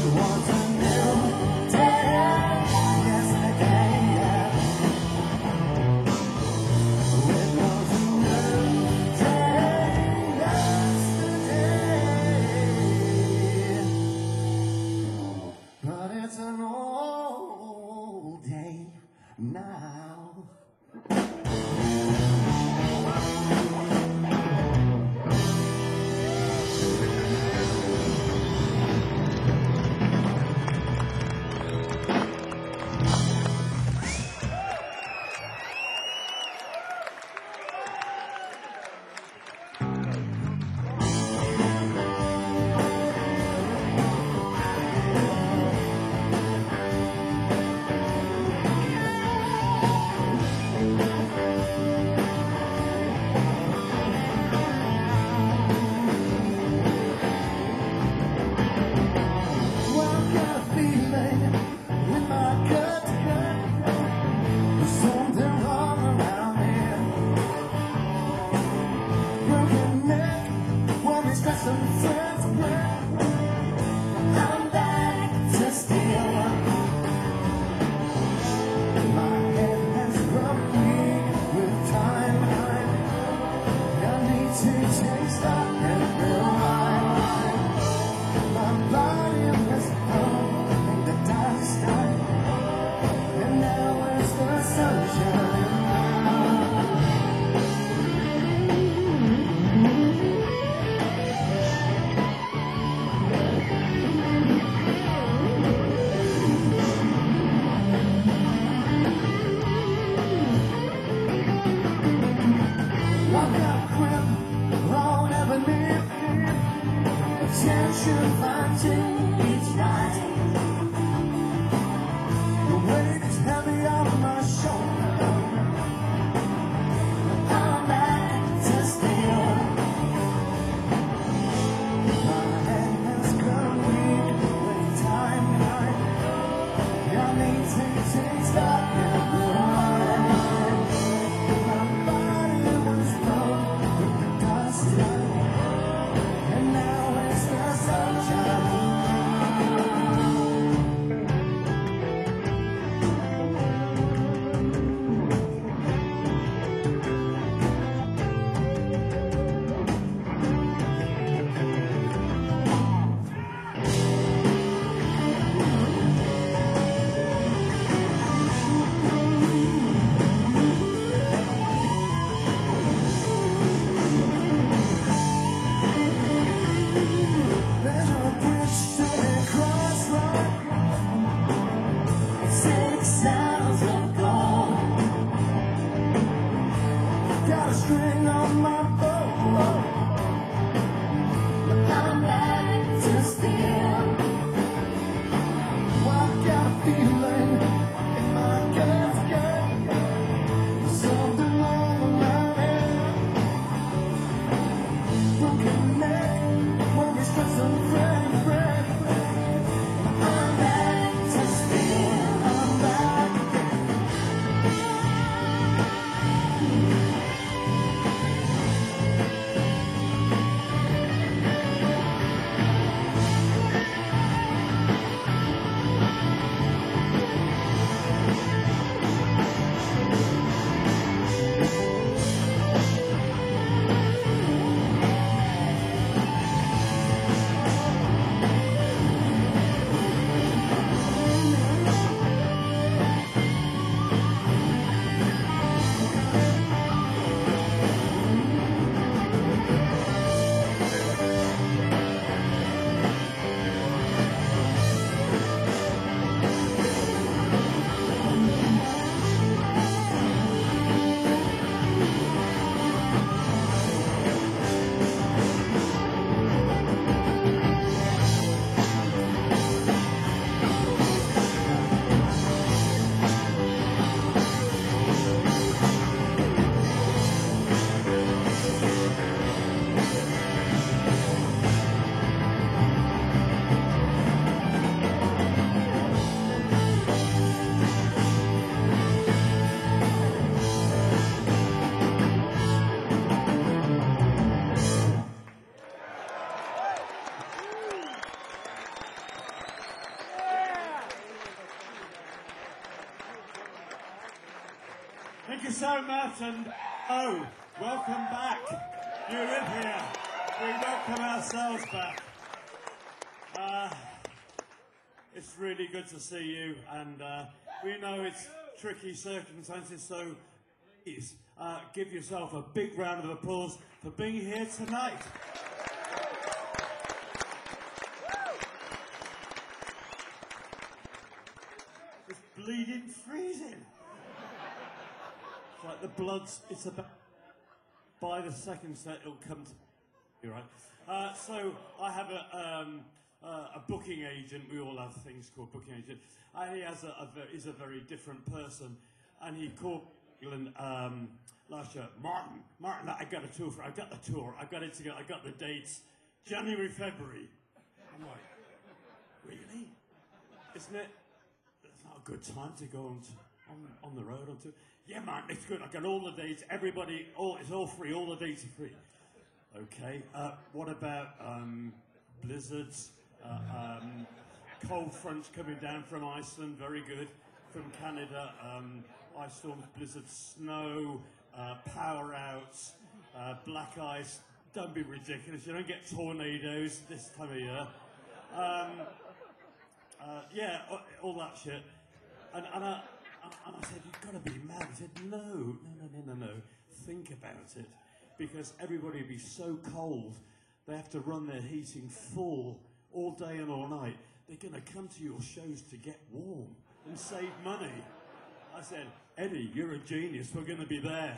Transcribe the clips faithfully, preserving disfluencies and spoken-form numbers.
was a new day yesterday. It was a new day yesterday, but it's an old day now. Thank you so much, and oh, welcome back. You're in here. We welcome ourselves back. Uh, it's really good to see you, and uh, we know it's tricky circumstances, so please uh, give yourself a big round of applause for being here tonight. It's bleeding freezing. It's like the blood's, it's about, by the second set it'll come to, you're right. Uh, so I have a, um, uh, a booking agent, we all have things called booking agent, and he has a, a very, is a very different person, and he called England um, last year, Martin, Martin, I got a tour for, I got the tour, I got it together, I got the dates, January, February. I'm like, really? Isn't it? It's not a good time to go on, to, on, on the road on tour. Yeah, man, it's good. I got all the dates. Everybody, all it's all free. All the dates are free. Okay. Uh, what about um, blizzards? Uh, um, cold fronts coming down from Iceland. Very good. From Canada, um, ice storms, blizzards, snow, uh, power outs, uh, black ice. Don't be ridiculous. You don't get tornadoes this time of year. Um, uh, yeah, all that shit. And, and I. And I said, you've got to be mad. He said, no, no, no, no, no, no. Think about it. Because everybody will be so cold, they have to run their heating full all day and all night. They're going to come to your shows to get warm and save money. I said, Eddie, you're a genius. We're going to be there.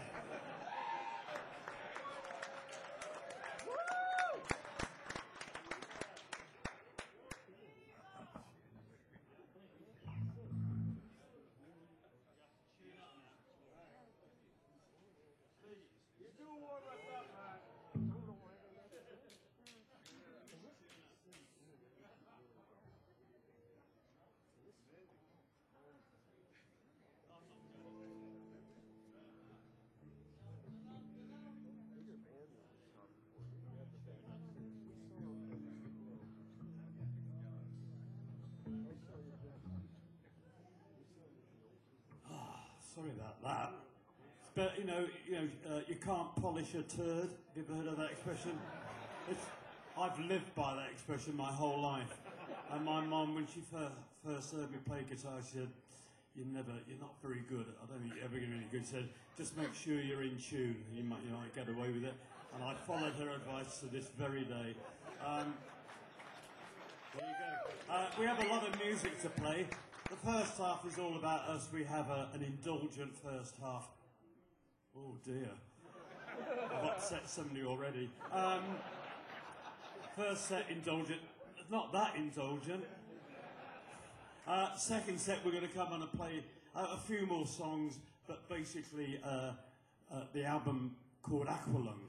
Sorry about that. But, you know, you know, uh, you can't polish a turd. Have you ever heard of that expression? It's, I've lived by that expression my whole life. And my mum, when she first, first heard me play guitar, she said, "You never, you're not very good. I don't think you're ever going to be any good." She said, "Just make sure you're in tune. You might, you might get away with it." And I followed her advice to this very day. Um, there you go. Uh, we have a lot of music to play. The first half is all about us. We have a, an indulgent first half. Oh dear. I've upset somebody already. Um, first set, indulgent. Not that indulgent. Uh, second set, we're going to come on and play uh, a few more songs, but basically uh, uh, the album called Aqualung.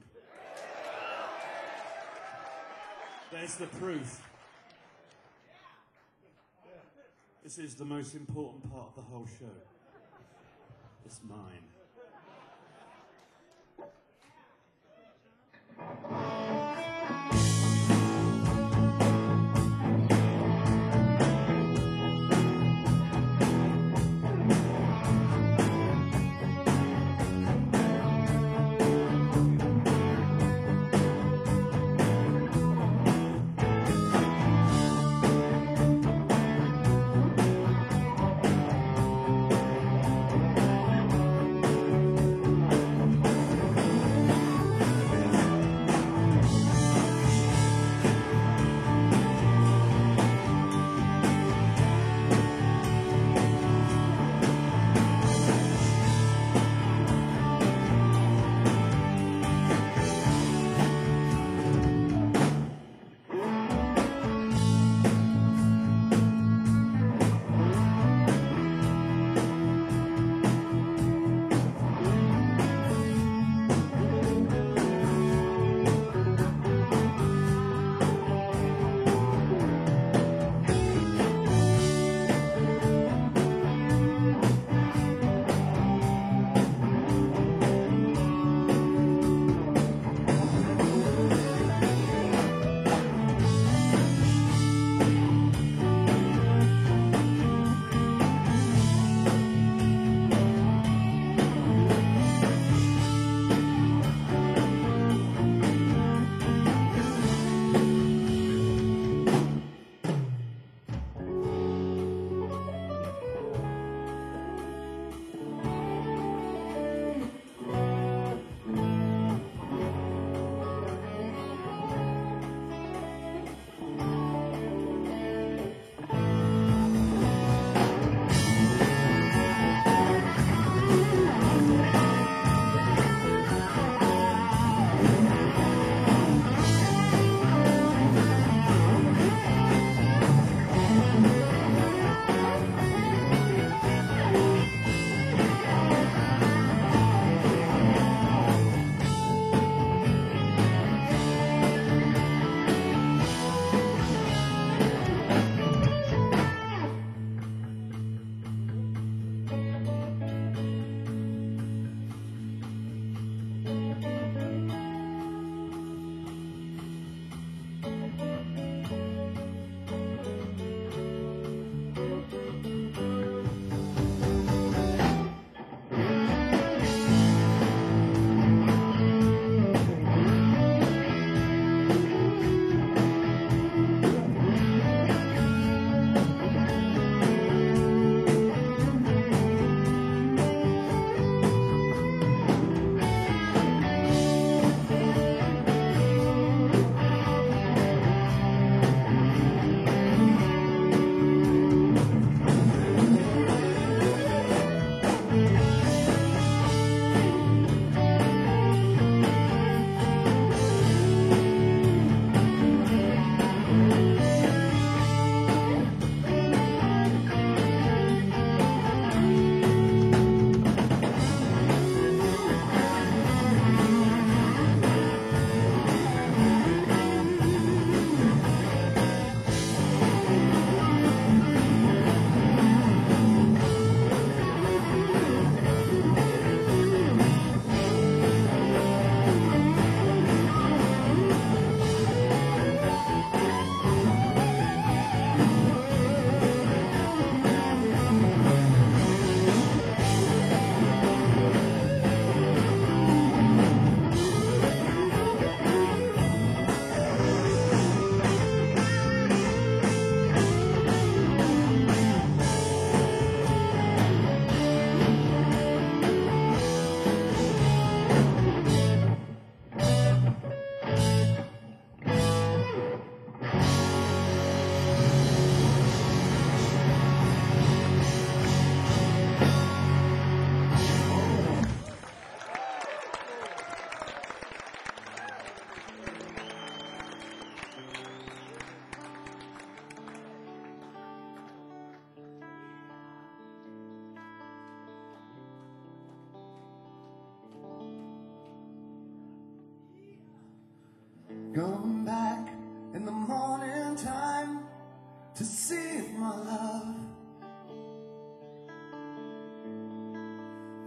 There's the proof. This is the most important part of the whole show. It's mine.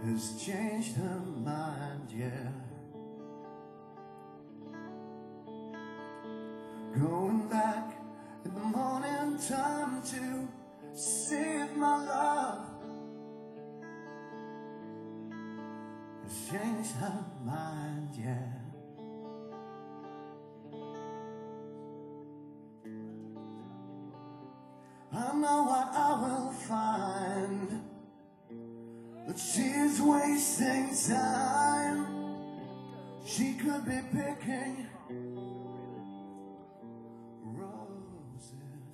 has changed her mind, yeah. Going back in the morning time to save my love has changed her mind, yeah. I know what I will find, but she's wasting time. She could be picking roses.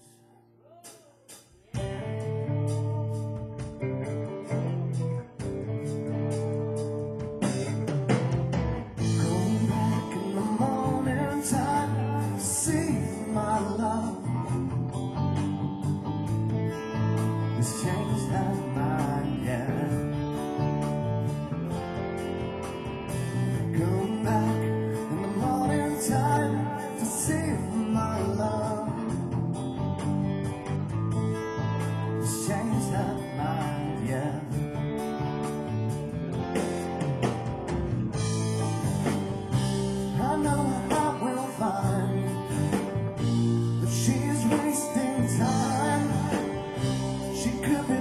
Going back in the morning time, see my love has changed her mind, yeah. Going back in the morning time to see my love has changed her mind, yeah. I know I will find that she's wasting time. She could be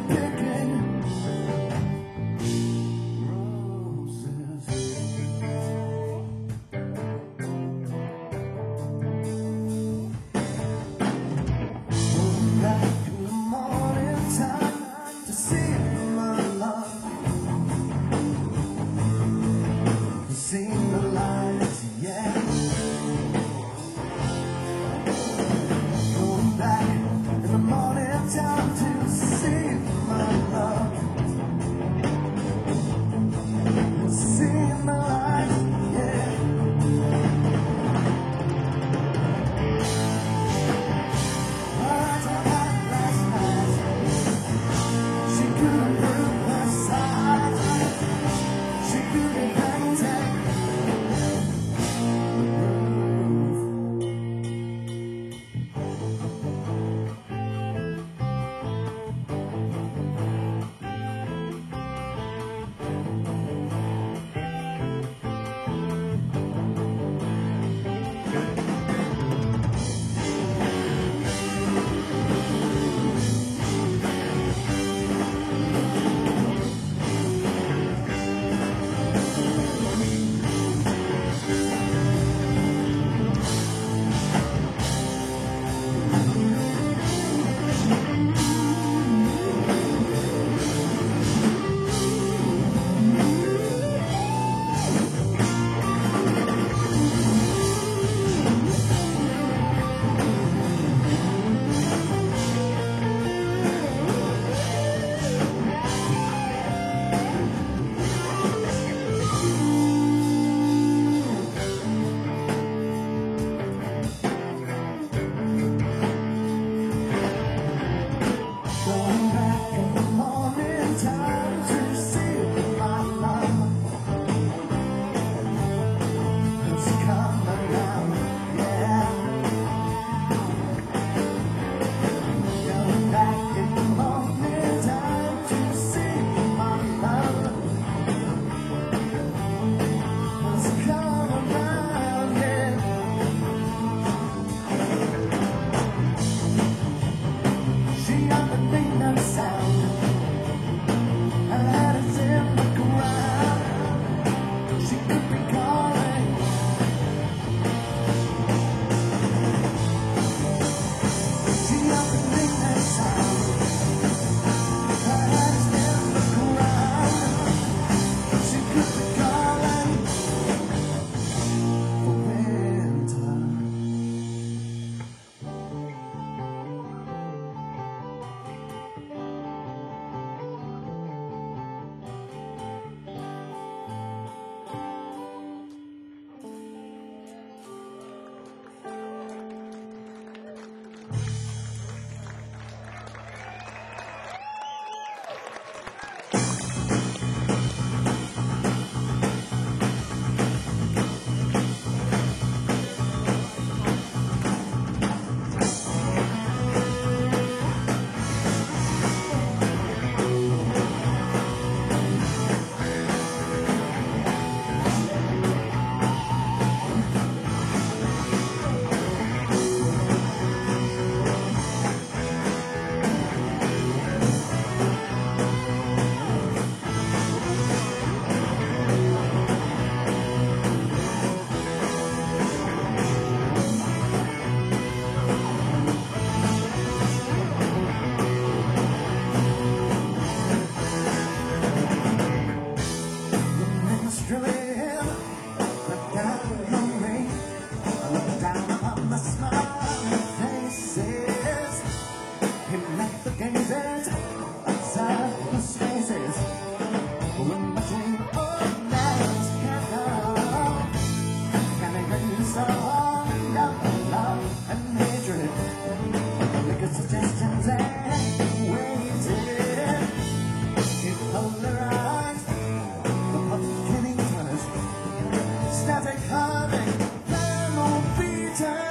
days outside the spaces, in between old man's cattle. Can I bring you some of love and hatred? Make a suggestions and waited. You polarize the pumpkin twinners, static carving, thermal beaters.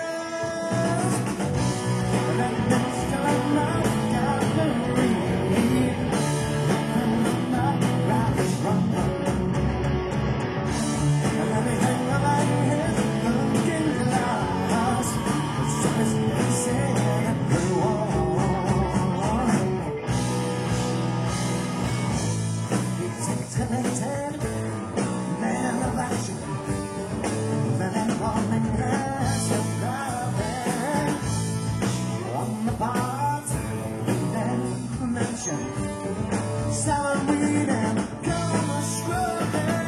Salad and goma strawberry.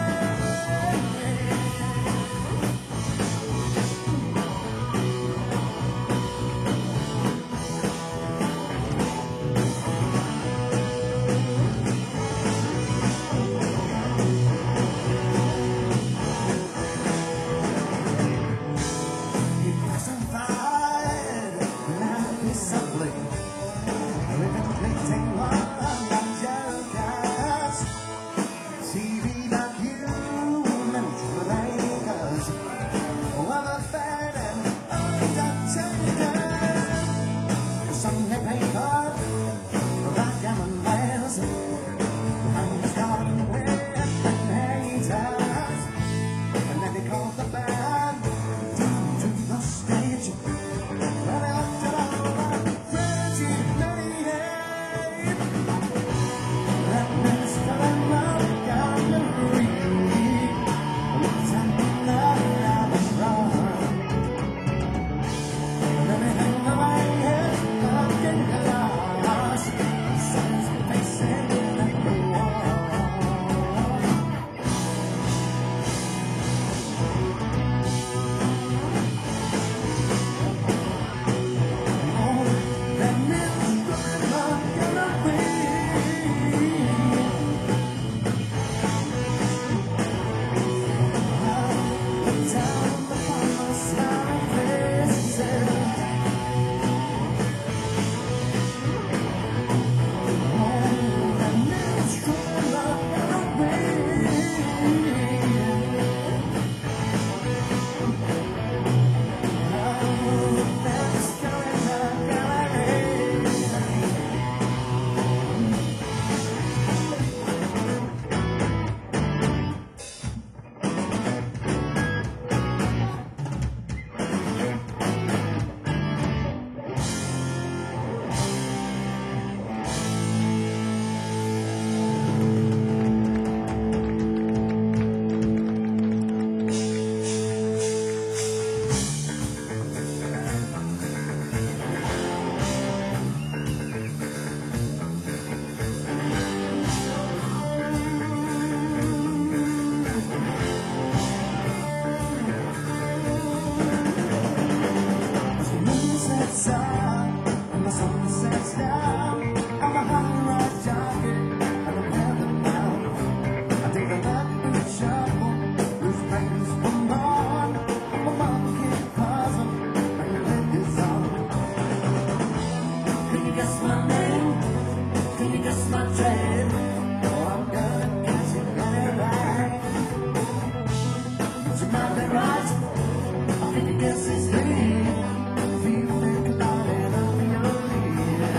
You pacified, now be simply living painting one of jokers. T V documentaries, weather fed and undertaker. Sunday paper, backgammon bands, and starting with the haters. And then they called the band down to the stage. And after all that crazy night, that minister and love gallery looks at me like I was wrong. And everything in my head looking lost, sun's facing the wall. Yes, it's me. If you think about it, I'll be your leader.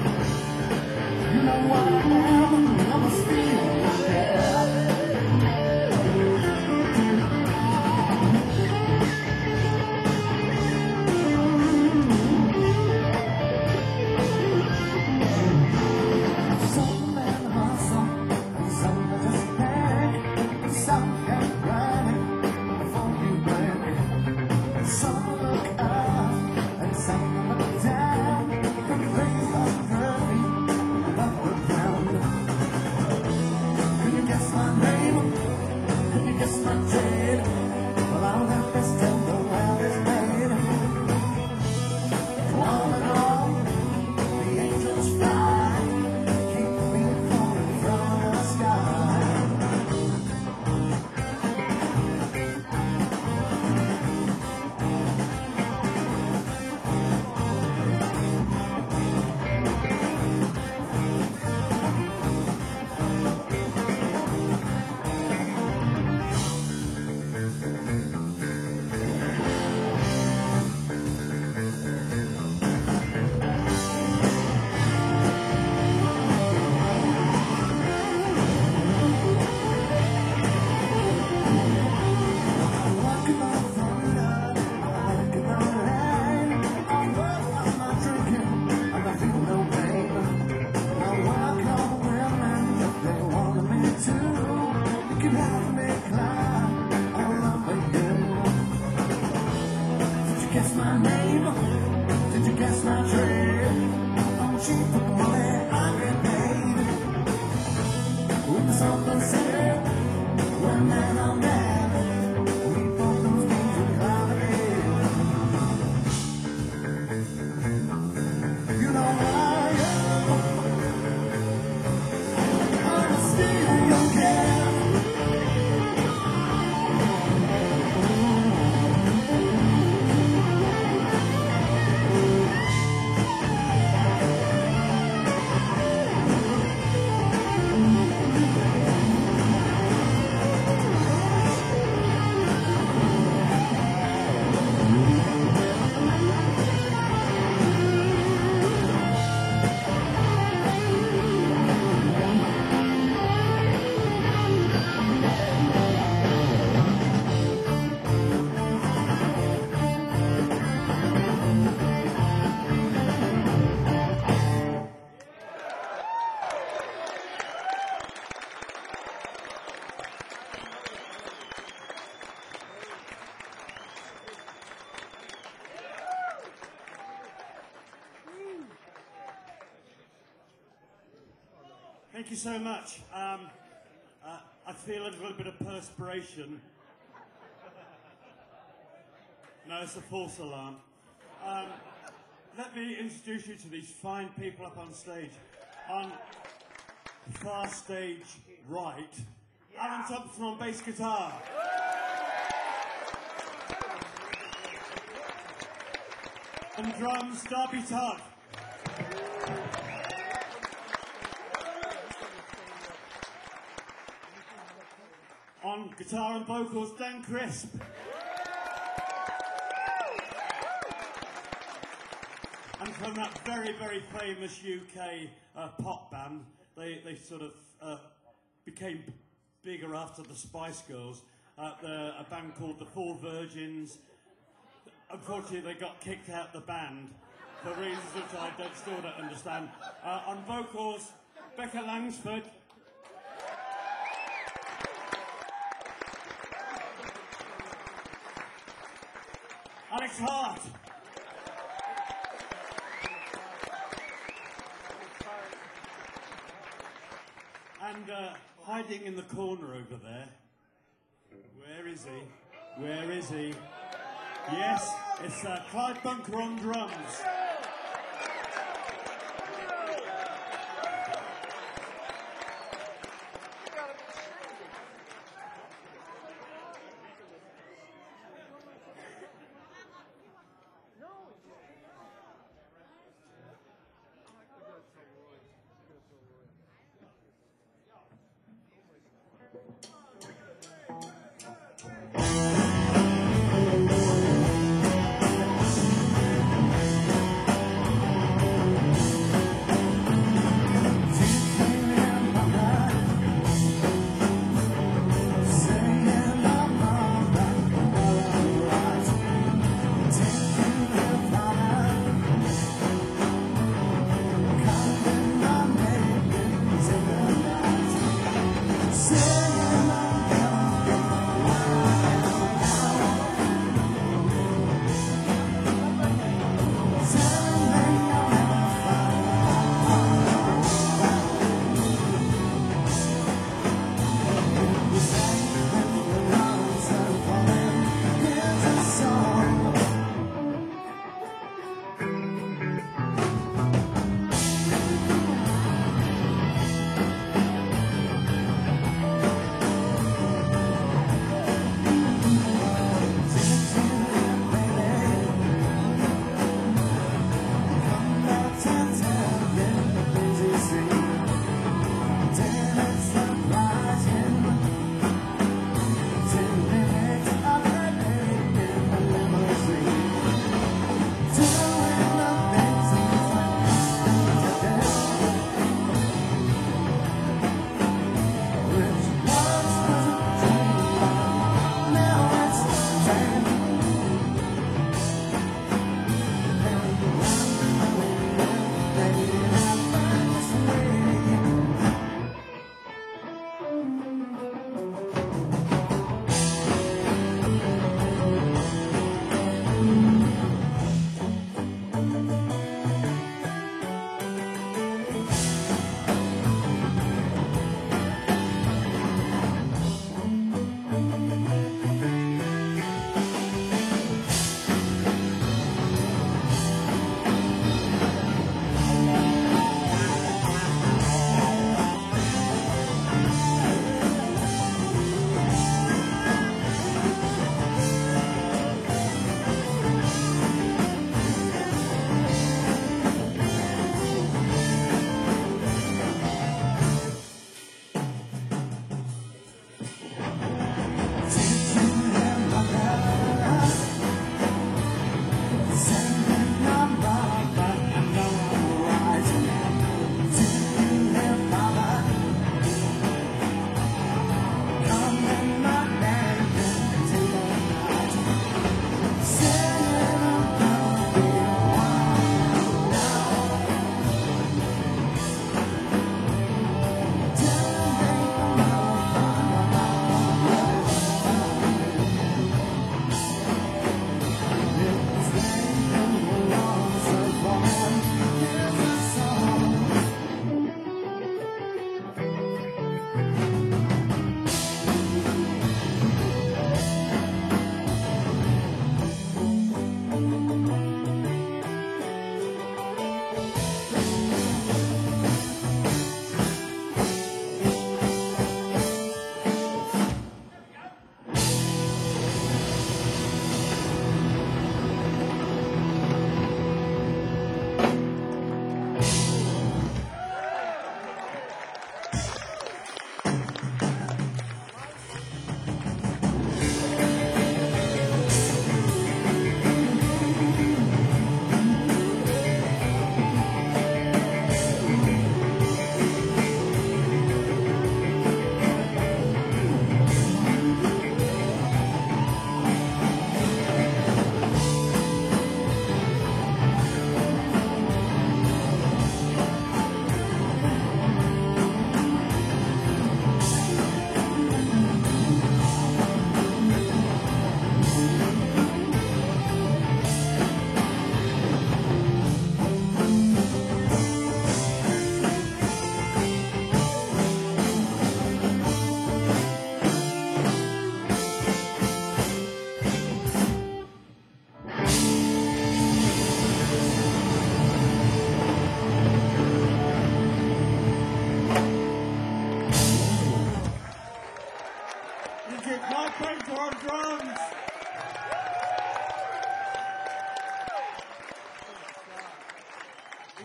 You know what I am, I'm a steal out there. Some men hustle, and some just panic, some get running before you blink. Some look up, and some look down, and they are hurting, and up or down. Thank you so much. Um, uh, I feel a little bit of perspiration. No, it's a false alarm. Um, let me introduce you to these fine people up on stage. On far stage right, Alan Thompson on bass guitar. On drums, Darby Todd. On guitar and vocals, Dan Crisp. And from that very, very famous U K uh, pop band, they, they sort of uh, became bigger after the Spice Girls, uh, the, a band called the Four Virgins. Unfortunately, they got kicked out the band for reasons which I don't, still don't understand. Uh, on vocals, Becca Langsford. Alex Hart. And uh, hiding in the corner over there. Where is he? Where is he? Yes, it's uh, Clyde Bunker on drums.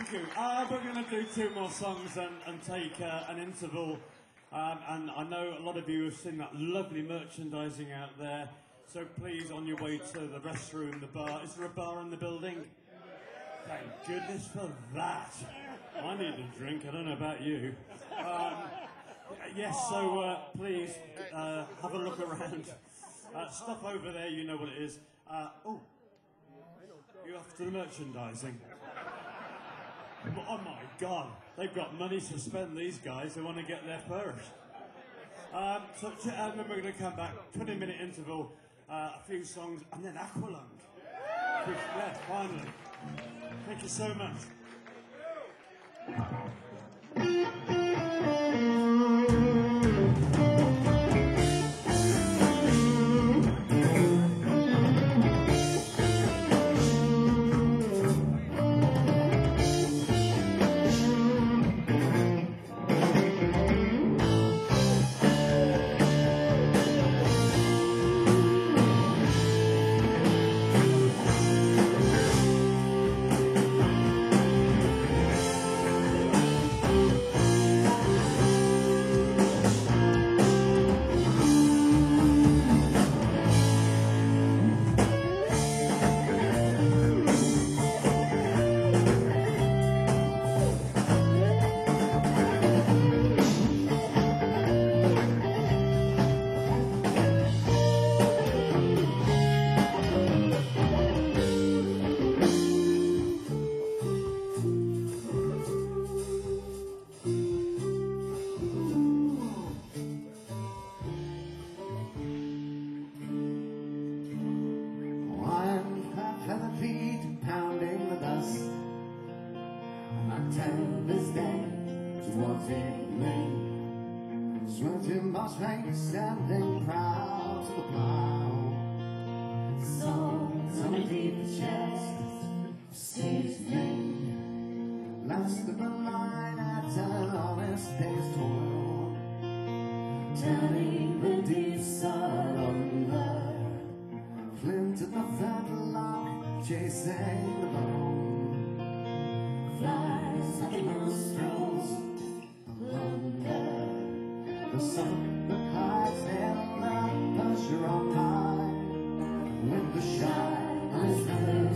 Thank you. Uh, we're going to do two more songs and, and take uh, an interval. Um, and I know a lot of you have seen that lovely merchandising out there. So please, on your way to the restroom, the bar. Is there a bar in the building? Thank goodness for that. I need a drink. I don't know about you. Um, yes, so uh, please uh, have a look around. Uh, stuff over there, you know what it is. Uh, oh, you're after the merchandising. Oh my God, they've got money to spend, these guys. They want to get their purse. Um, so, t- and then we're going to come back, twenty minute interval, uh, a few songs, and then Aqualung. Which, yeah, finally. Thank you so much. Standing proud to the plow, songs on a deep chest, seasoning, last of the line at an honest day's toil, turning the deep sun under, flint at the fetlock, chasing the bone, flies like nostrils, plunder, the sun. Pressure on high, with the shine on his feathers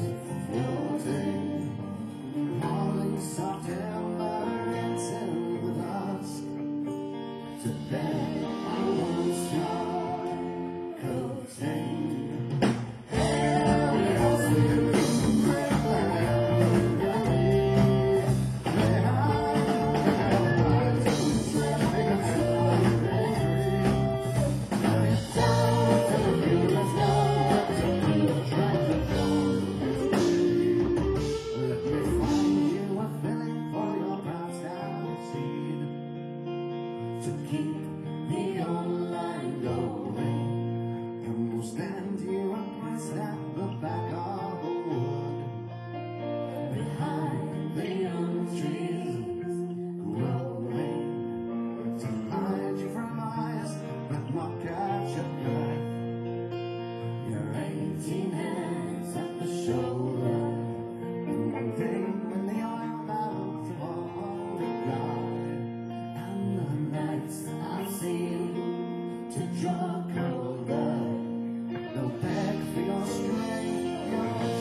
floating, falling soft and dancing with us. Today I won't start coasting. Every house we do, great land, to draw colder, no beg for your strength, your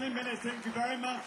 twenty minutes. Thank you very much.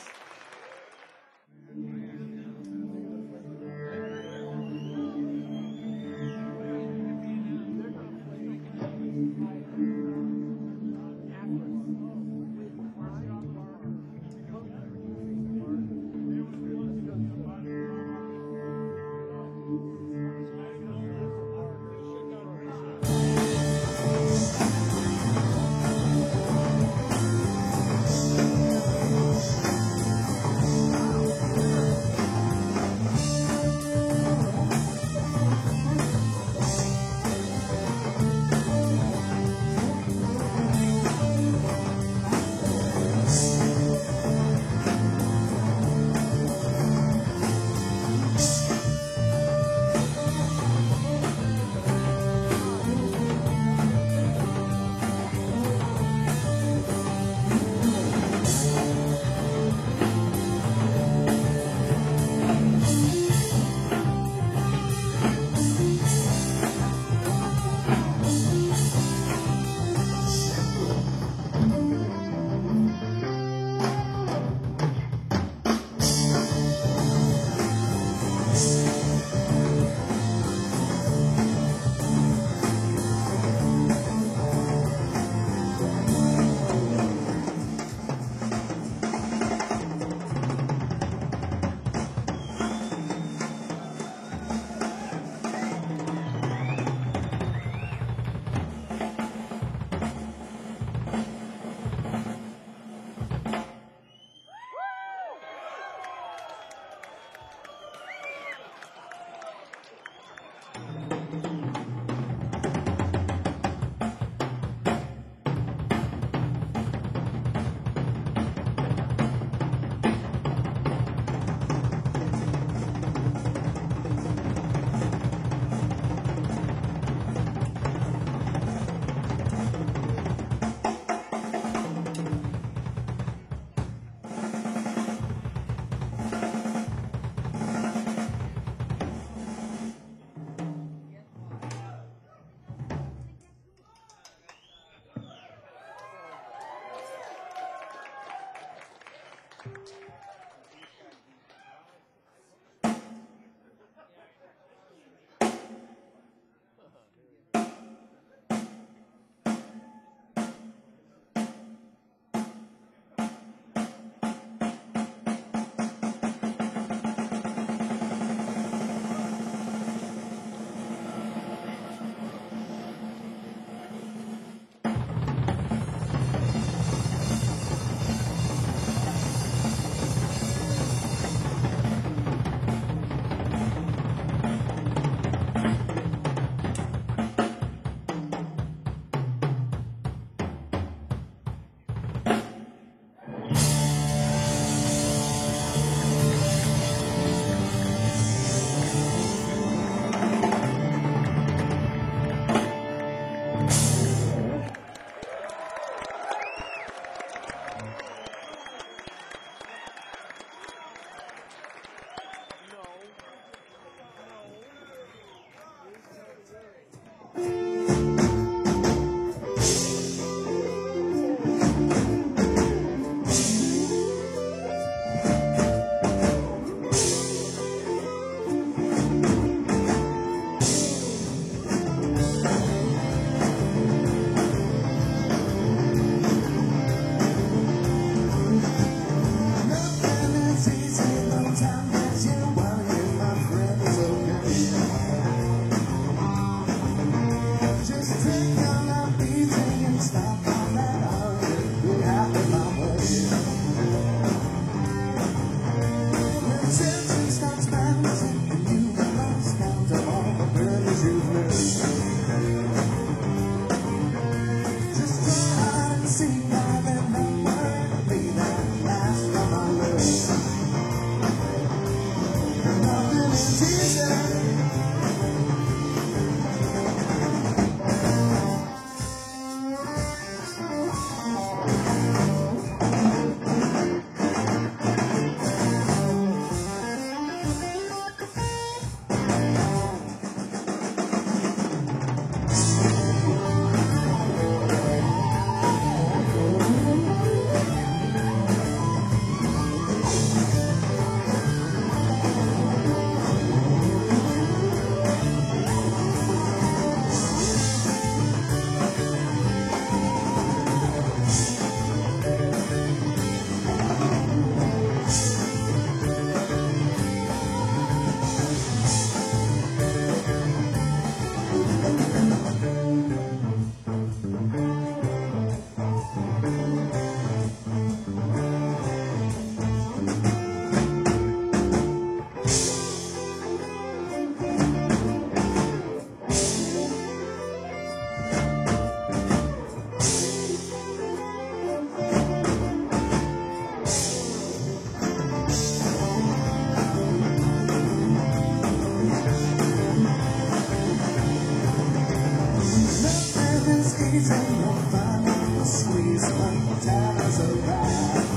freezing, you'll find out the squeeze when the times are right.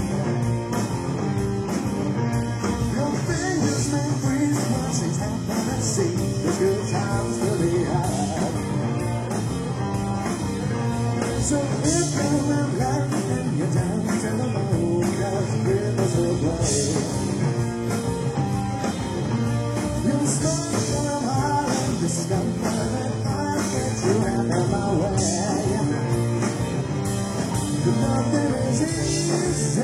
Your fingers may freeze when things happen at sea. The good times really hard. So if you're in life and you're down to the moon, cause rivers will play. You'll start from high and discover that I get you out of my way. But nothing is easy.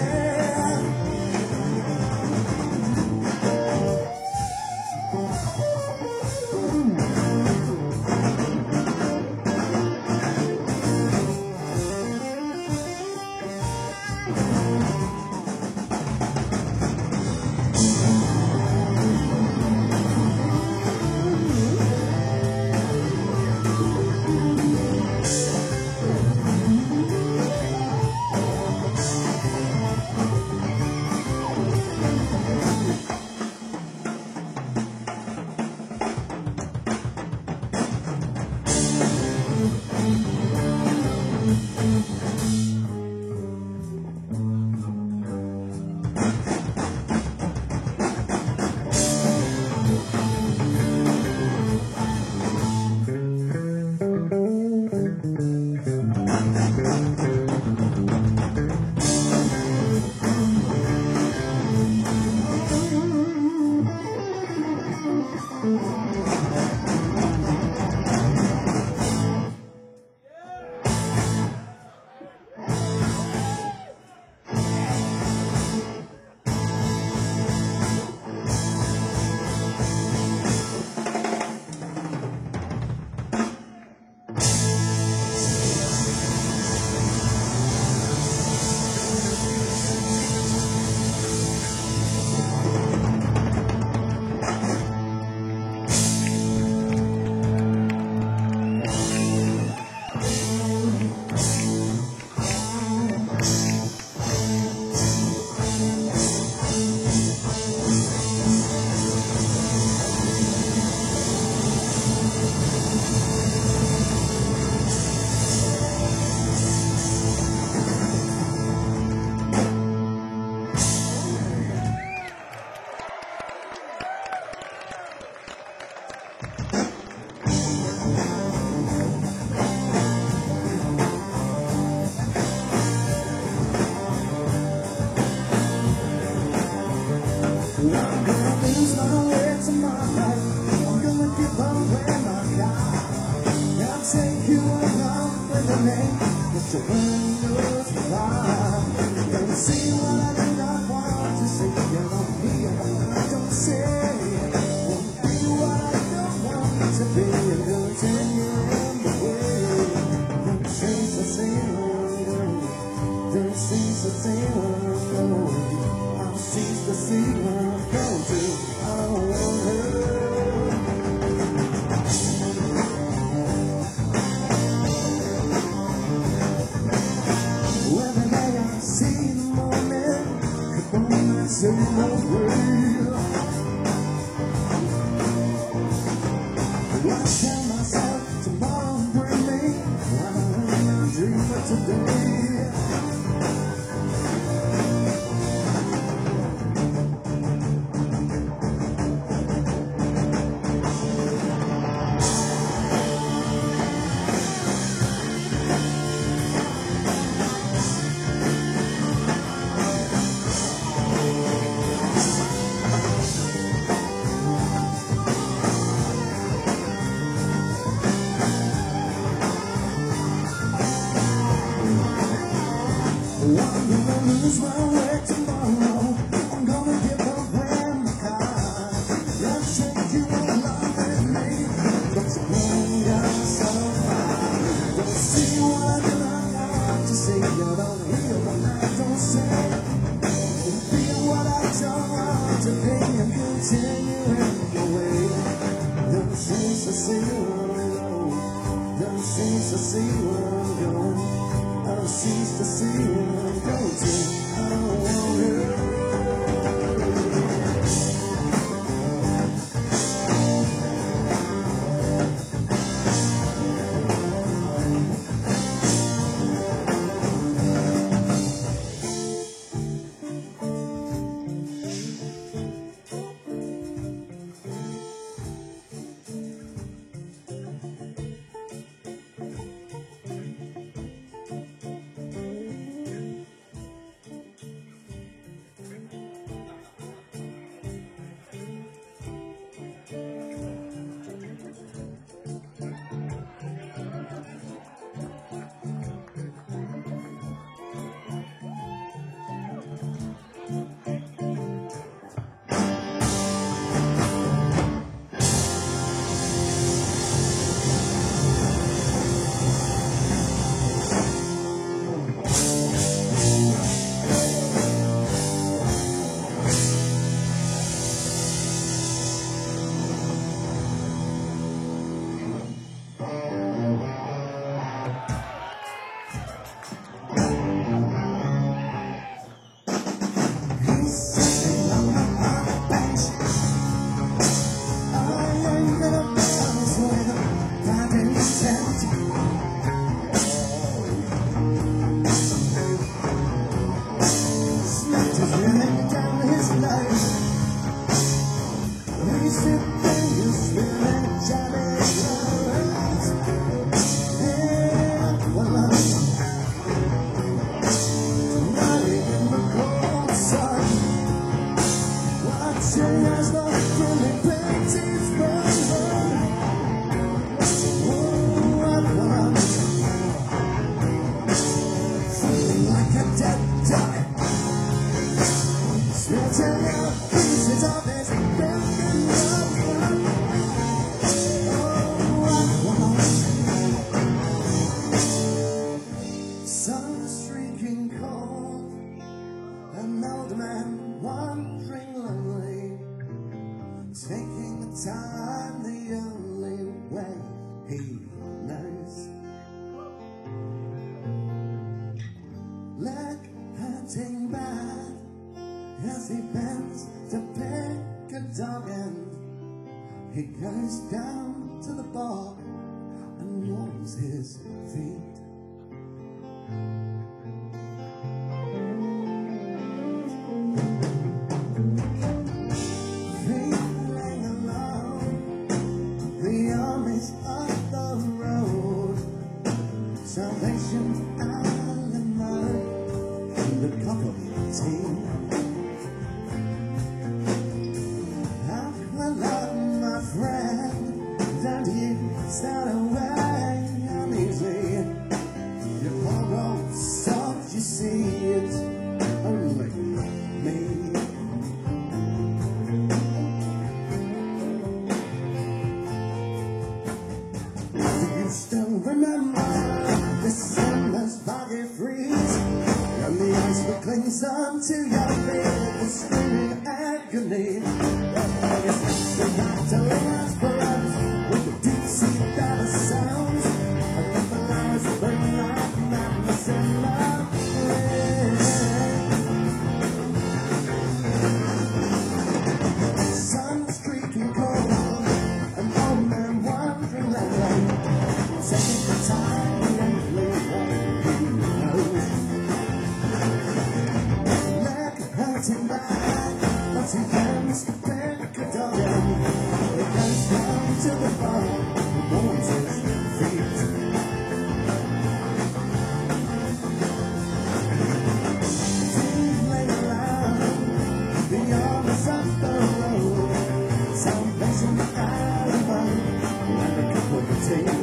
I'm gonna lose my way tomorrow. I'm gonna give up when I die. I'll take you along with me, but your windows fly. Don't see what I do not want to see. You don't hear what I don't say. Won't be what I don't want to be. I'm gonna turn you in the way. Don't change the same. Don't change the same. I'll seize the sea where I'm going to. I don't want her. Every day I see the morning, come on and say no way. I tell myself tomorrow will bring me. I don't dream of today. I'm gonna lose my way tomorrow. I'm gonna give up when I car. I'll take you along with me, but you won't get so far. Don't see what I do not want to see. You don't hear what I don't say. You feel what I don't want to be. I'm continuing the way. Don't cease to see where I'm going. Don't cease to see where I'm going. I don't cease to see where I'm going to. I don't want her. he knows. Like hunting bad as he bends to pick a dog, and he goes down to the bar and warms his feet. Feeling alone, the armies of the road, Salvation Alamo, and the cup of tea. Aqualung, my friend, don't you start away uneasy. You pour out salt, you see it's only me. Do you still remember December's foggy freeze, and the ice that clings onto your feet with screaming agony? And it's just enough to last forever with the deep sea data sounds, and the flowers burn like madness in love. Sun streaking cold, an old man wandering that way, taking the time and leave what he knows. Like hurting back, but he comes to pick a dog, and he goes down to the bar and warms his feet. Feeling around the arms of the road, Salvation Alamo, and a cup of tea.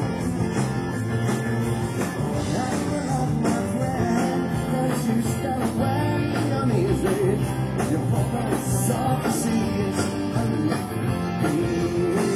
I love my friend, but you start away uneasy. You hope I saw the seas and me.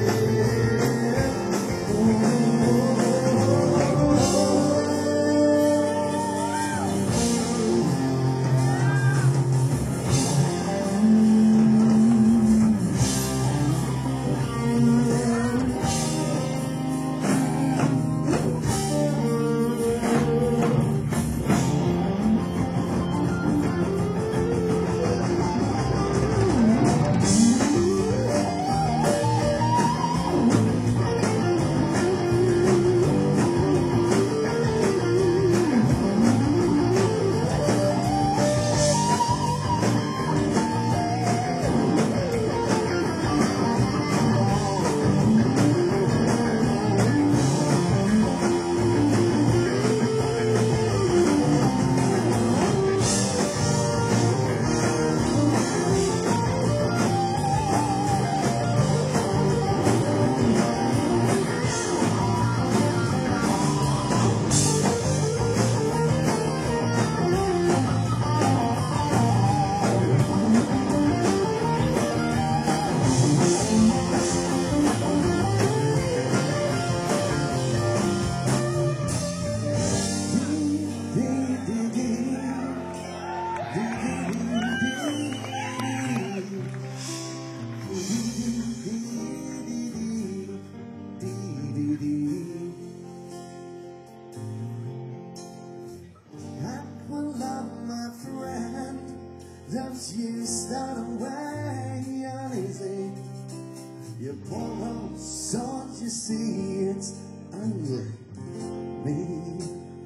Aqualung, my friend, don't you start away uneasy. You pour out salt, you see it's only me.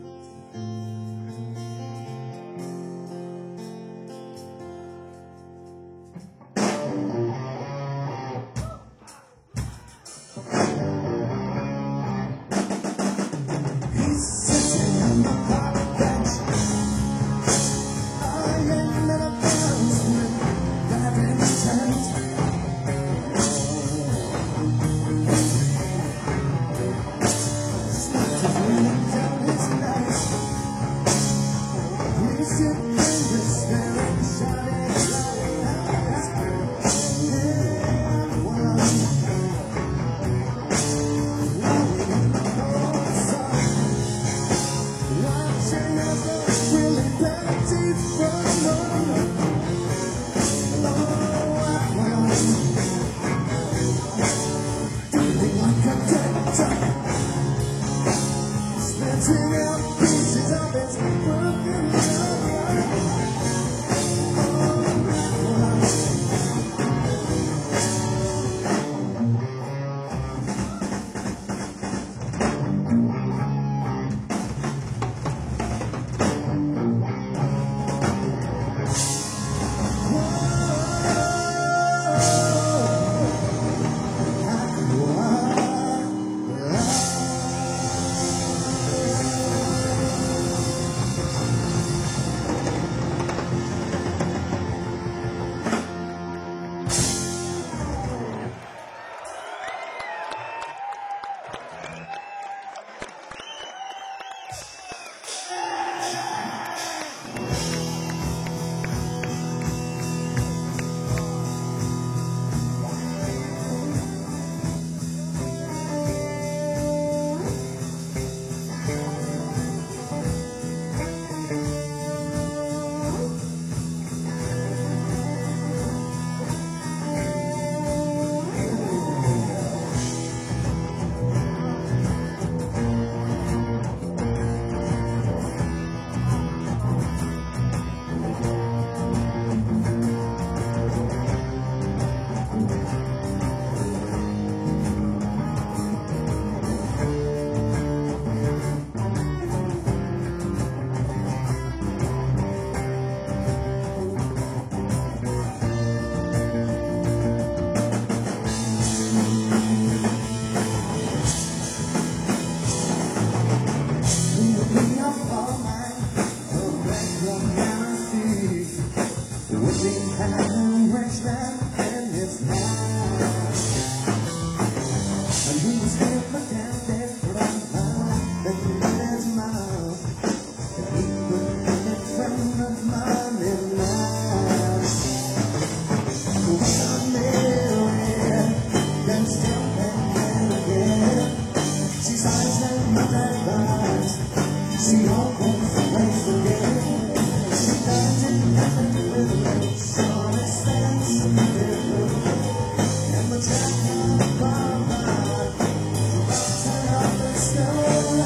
He's sitting on the park bench, eyeing little girls with that intent. Slept his window signs and multiplies. She opens the place again. She does it nothing with it. So it stands and the track of the bar turn off the snow.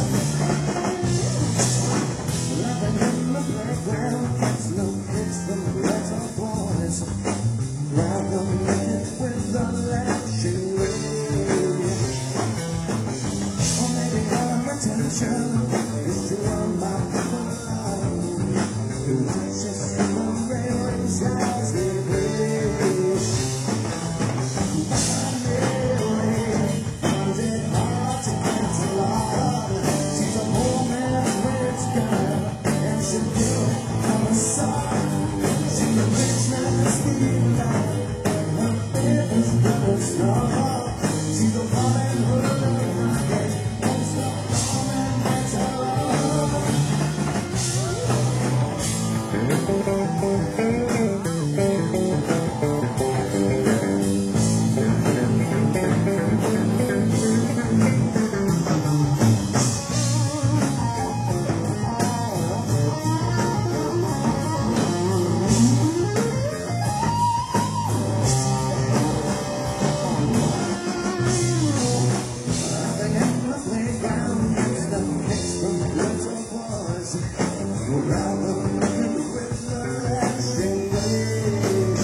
Laughing in the playground, kids no kids from the little boys. Grab them with the lashing rain. Or maybe our attention is to run my people around. Who just in the railings as they play. But I really find it hard to get along. She's a woman with God, and she'll do it from a song. She's a rich man's feeling. She's a woman who loves it. Won't stop coming back to love. Laughing in the playground, it's the mix from little boys. Around the room with the lasting waves.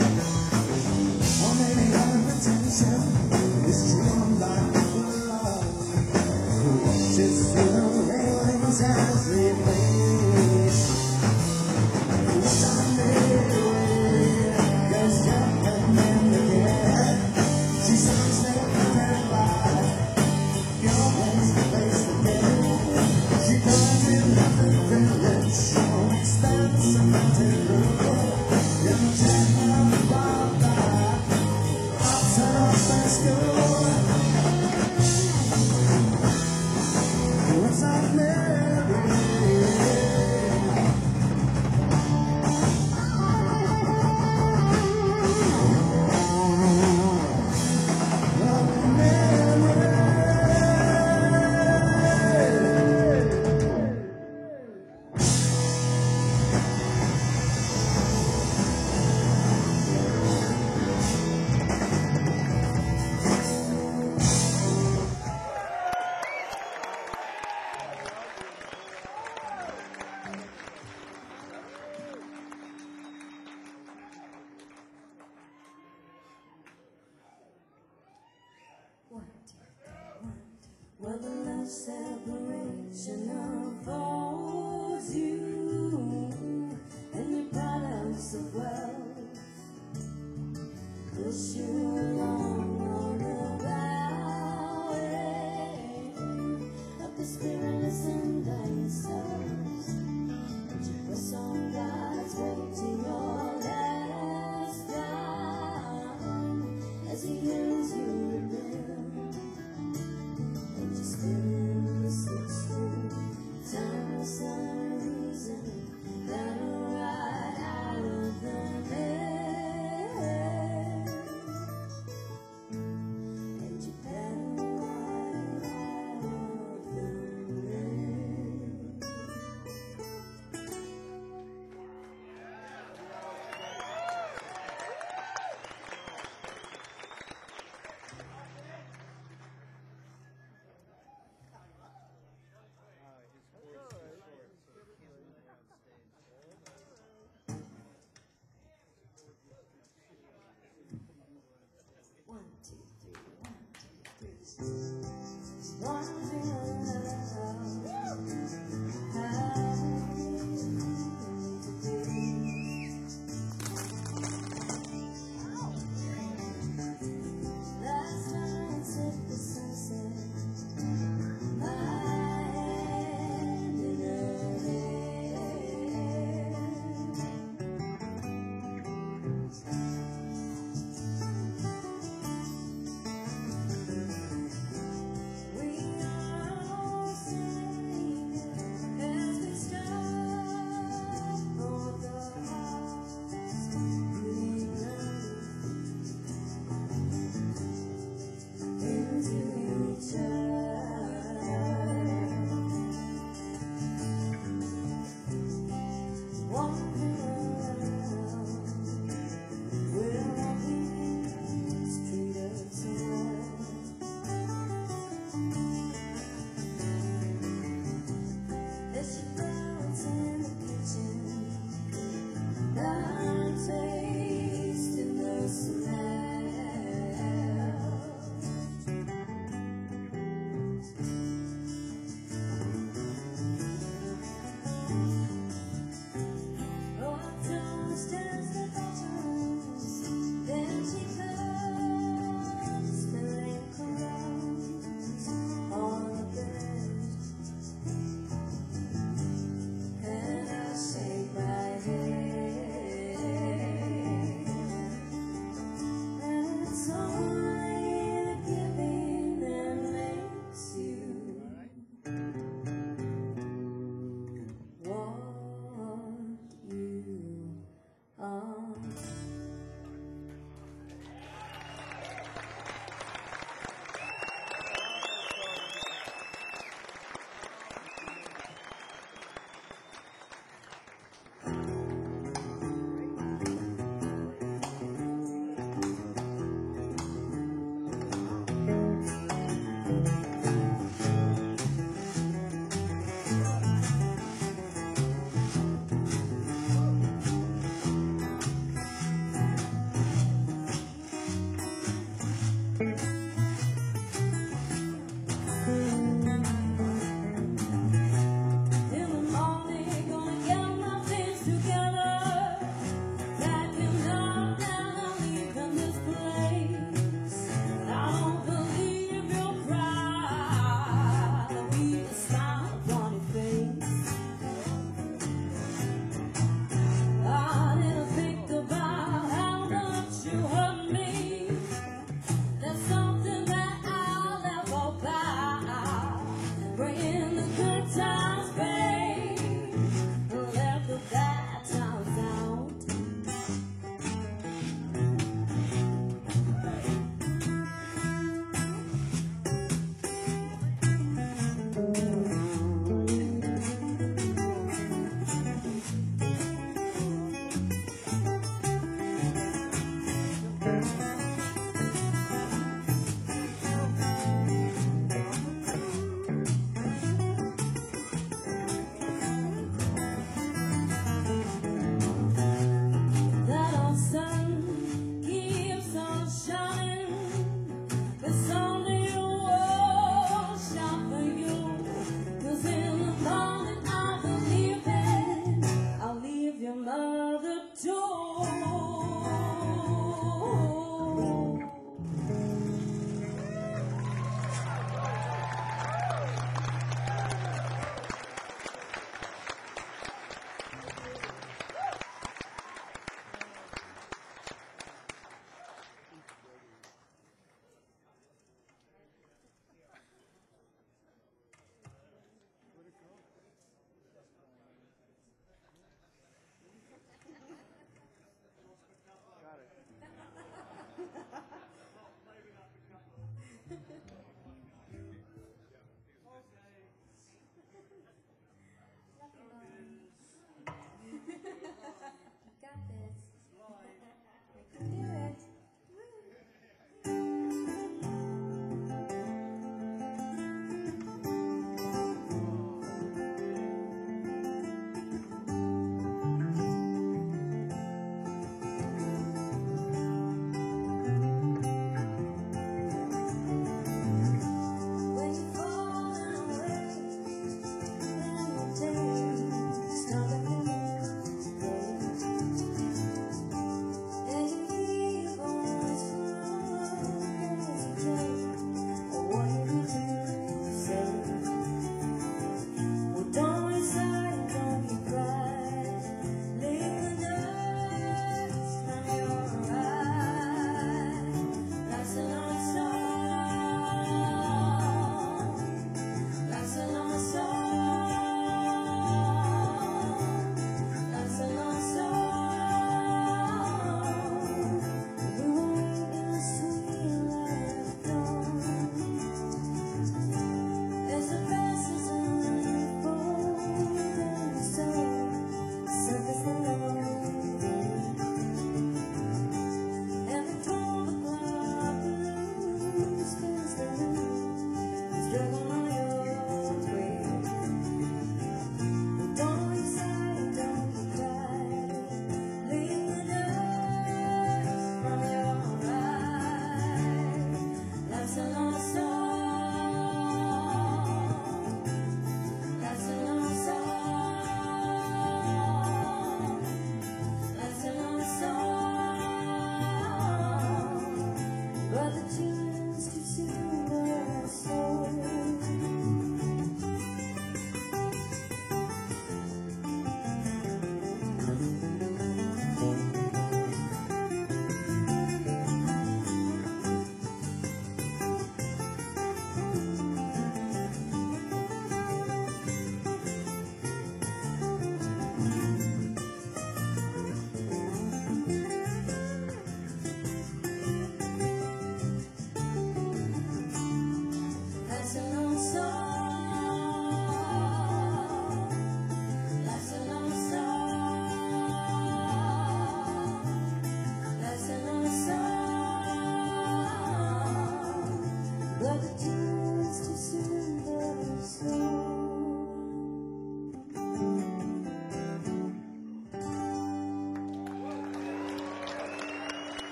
Or maybe our attention is drawn by people love. Who watches through the railings as they play. What I made goes jumping in the air. She sings that coming by. Your place, the place again. She does it nothing village. So expands and mountain road. In the jack of the bar back. I'll turn off and school. What's up, Mary? Well, the love separation unfolds you and the products of wealth push you along on the byway of the spiritless and dinosaurs. And you press on God's way to your last time as He hears you rebuild. Just in the sixteen times a reason that'll ride out of the mess.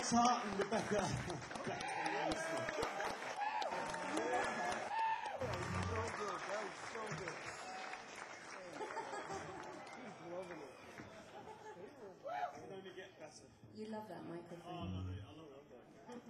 Hart and Rebecca. It only get better. You love that Oh, microphone. no, no, I love that.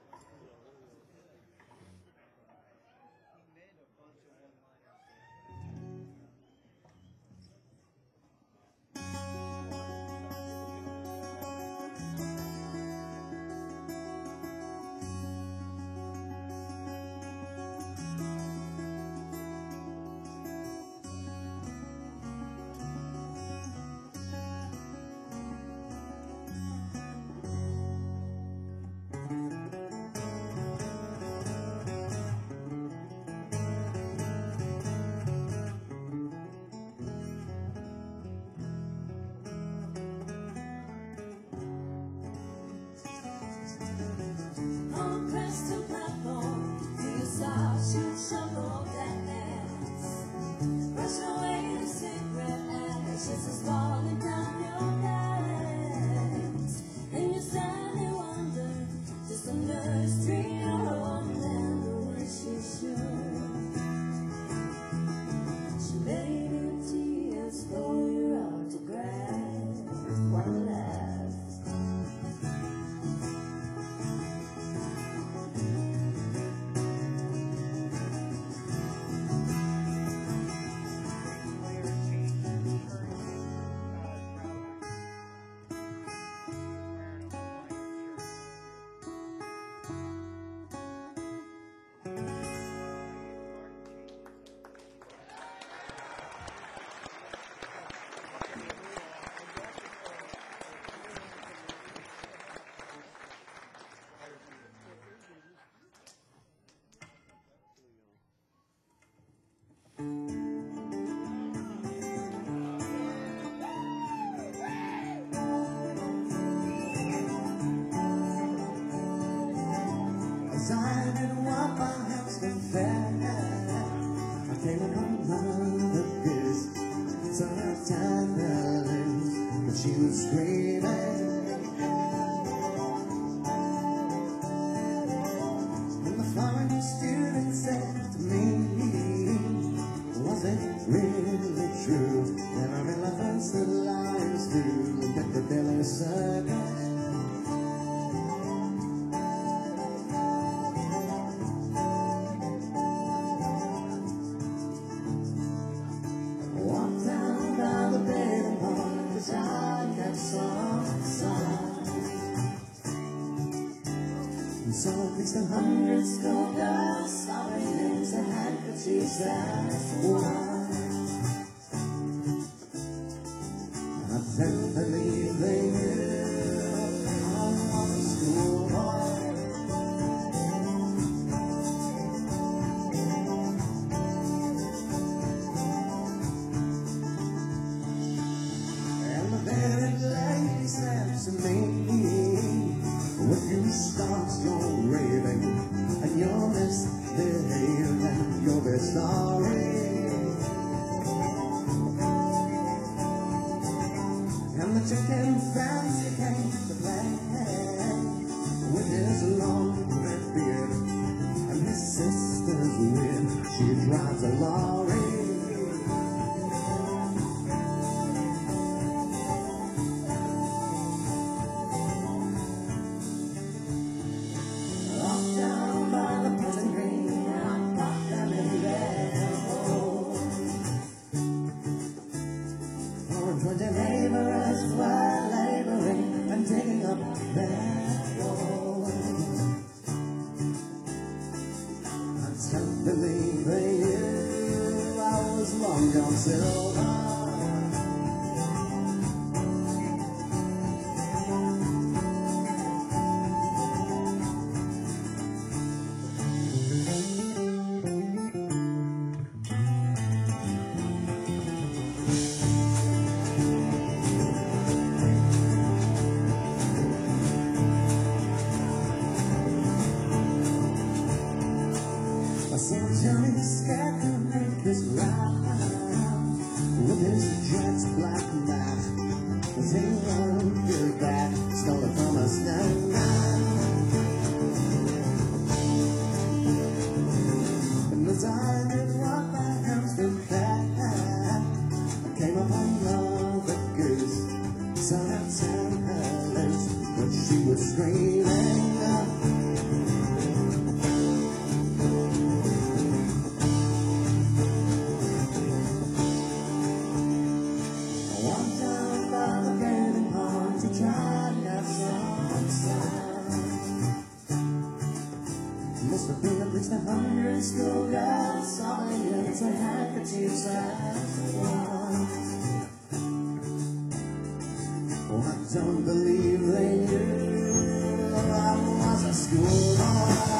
On Preston platform, do you stop, shoot, shuffle, dance? Brush away the cigarette ashes is falling down your pants. And you stand and wonder, just under a street or old man, the way she should. She made your tears for your autograph. One last. As I didn't want my house to fair, I came home another kiss. So I tied her lips, but she was screaming. And the foreign student said to me, was it really true that every lovers that liars do get the daily circus? Walk down by the bathing pond, 'cause I got some sun. And so I fixed a hundred schoolgirls, sorry names and handkerchiefs, that's why. I don't believe they knew I was a schoolboy. And the very lady said to me, when you start your raving and you're misbehaving, you'll be sorry. And the chicken fancy came to play with his long red beard and his sister's wig. She drives a lorry. Off down by the prison green, I got them in there. Four and twenty laborers were laboring and digging up their gold. I don't believe they knew I was Long John Silver. I saw Johnny Scarecrow make his round with Must have been at least a hundred schoolgirls sobbing into handkerchiefs as one. Oh, I don't believe they knew I was a schoolboy.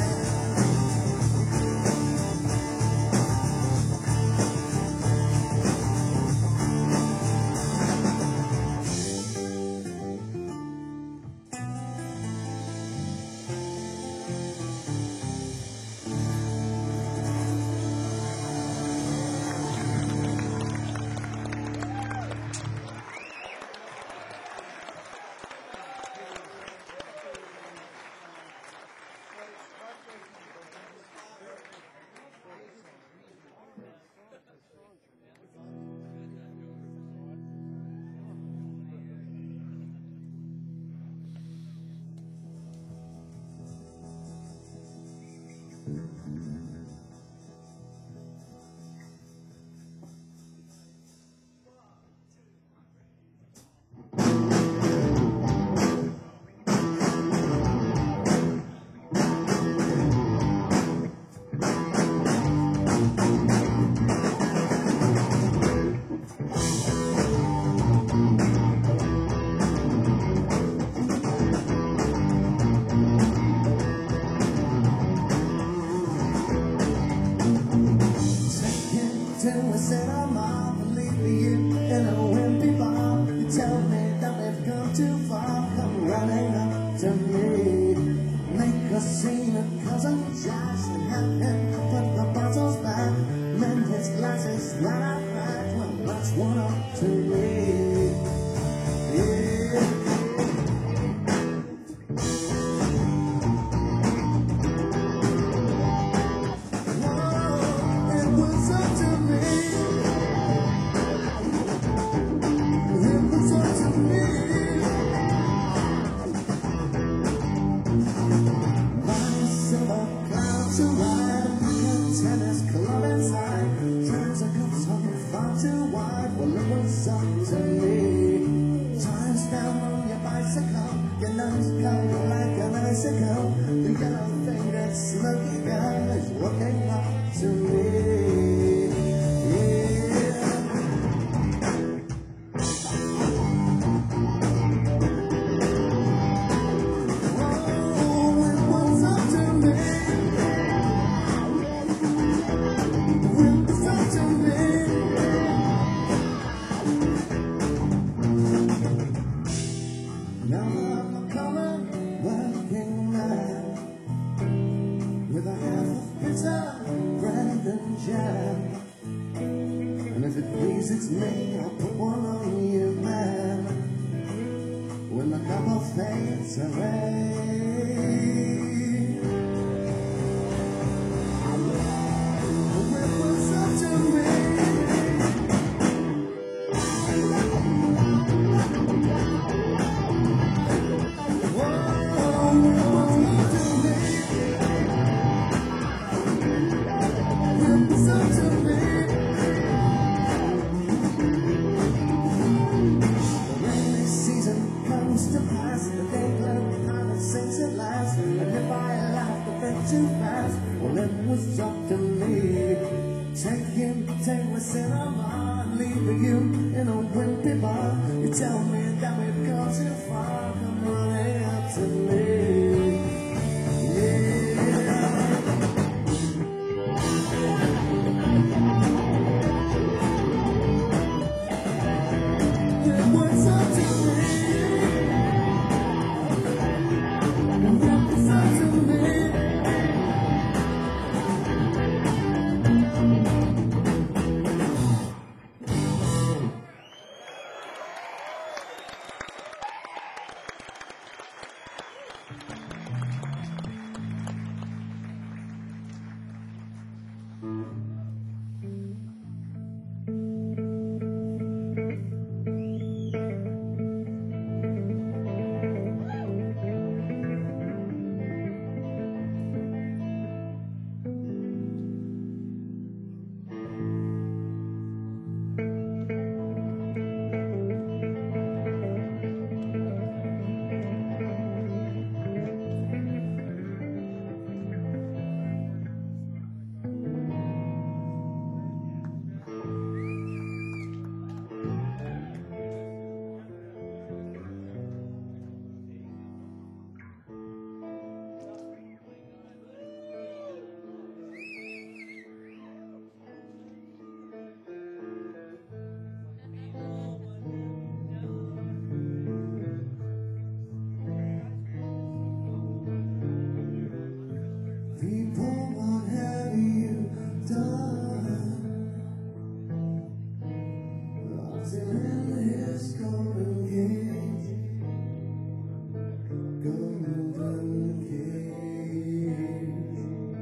Till we said I'm off and leave you in a wimpy bar. You tell me that we've gone too far. Come running up to me, make a scene of cousin Josh and have him put the bottles back. Mend his glasses that I cracked. Well, that's one up to me. Yeah. And if it pleases me, I'll put one on you, man. When the couple fades away, it was up to me. Whoa, it was up to me. It was up to me. To pass, the day cloak behind the sings at last. And if I laughed a bit too fast, well, it was up to me. Take him, take my cinema, and leave you in a wimpy bar. You tell me that we've gone too far, come running up to me. Yeah. It was up to me. People, what have you done? Locked him in his golden cage, golden cage.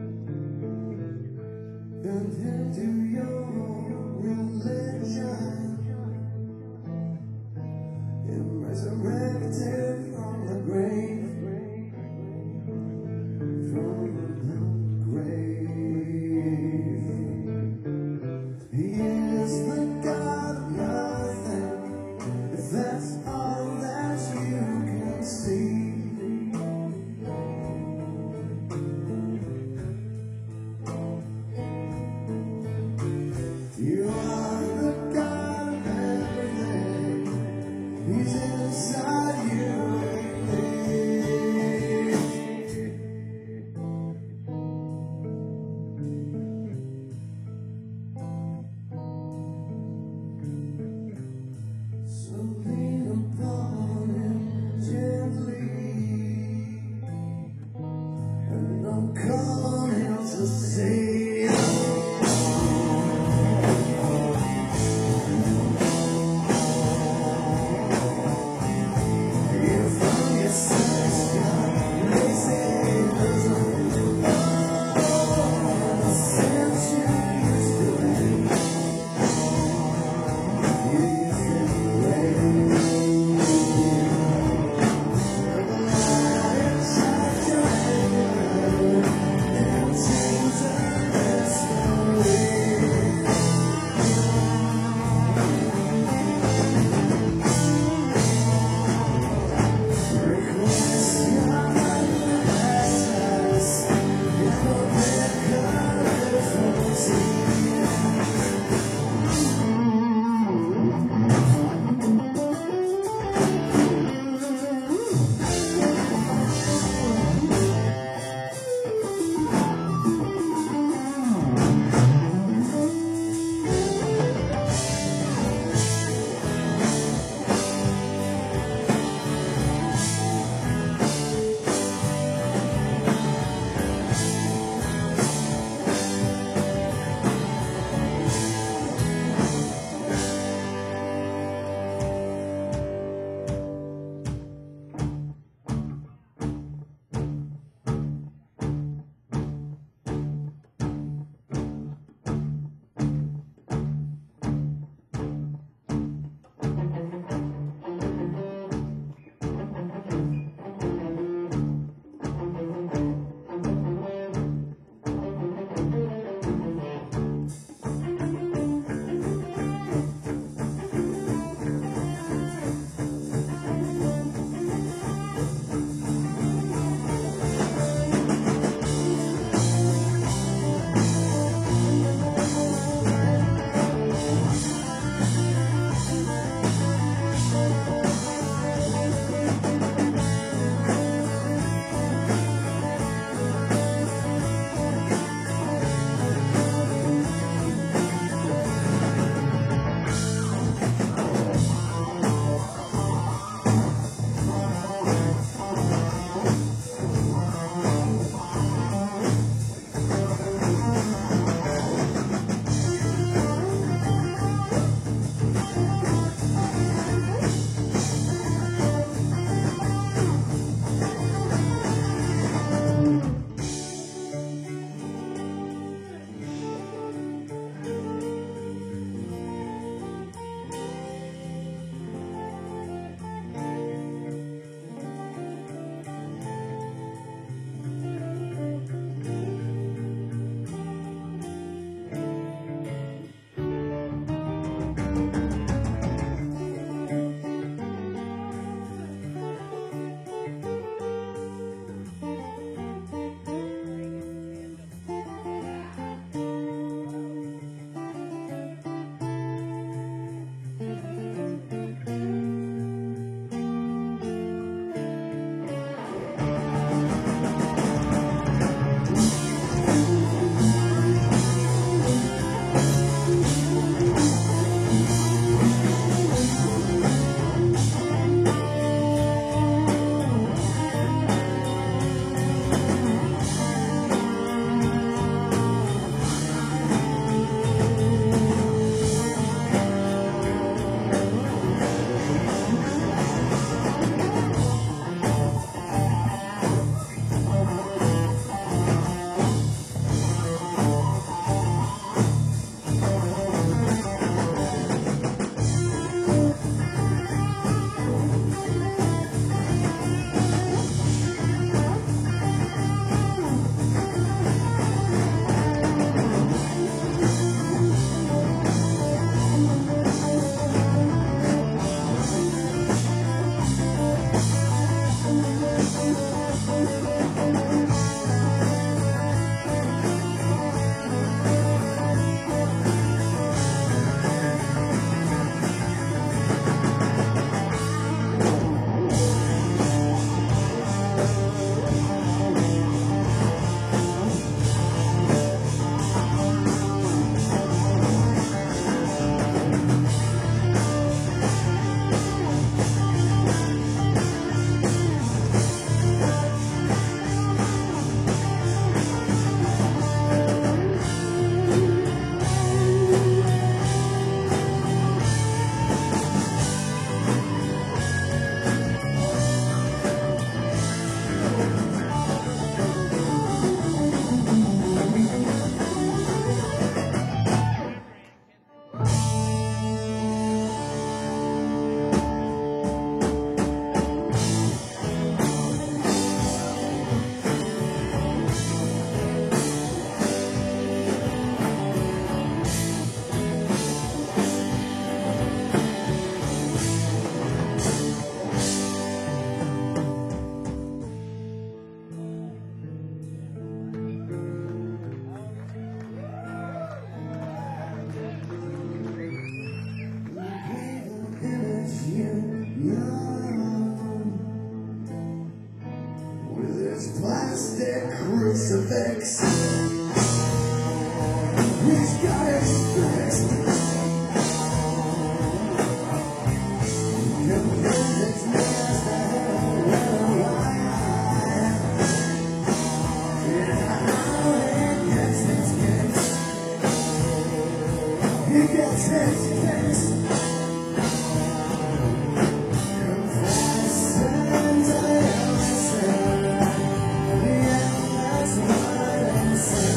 Bend him to your religion, him resurrected from the grave. From the grave, he is the God of nothing. If that's all that you can see, you are the God of everything. He's inside you. So lean upon him gently, and don't call on him to save. You found yourself lazy, oh, centuries away. You can wait. Inside your head, and things are crucifix. He's got it fixed. Convinces me as to why. And how it gets its kicks. He gets his kicks. Confess and listen. Yeah, that's what I'm saying.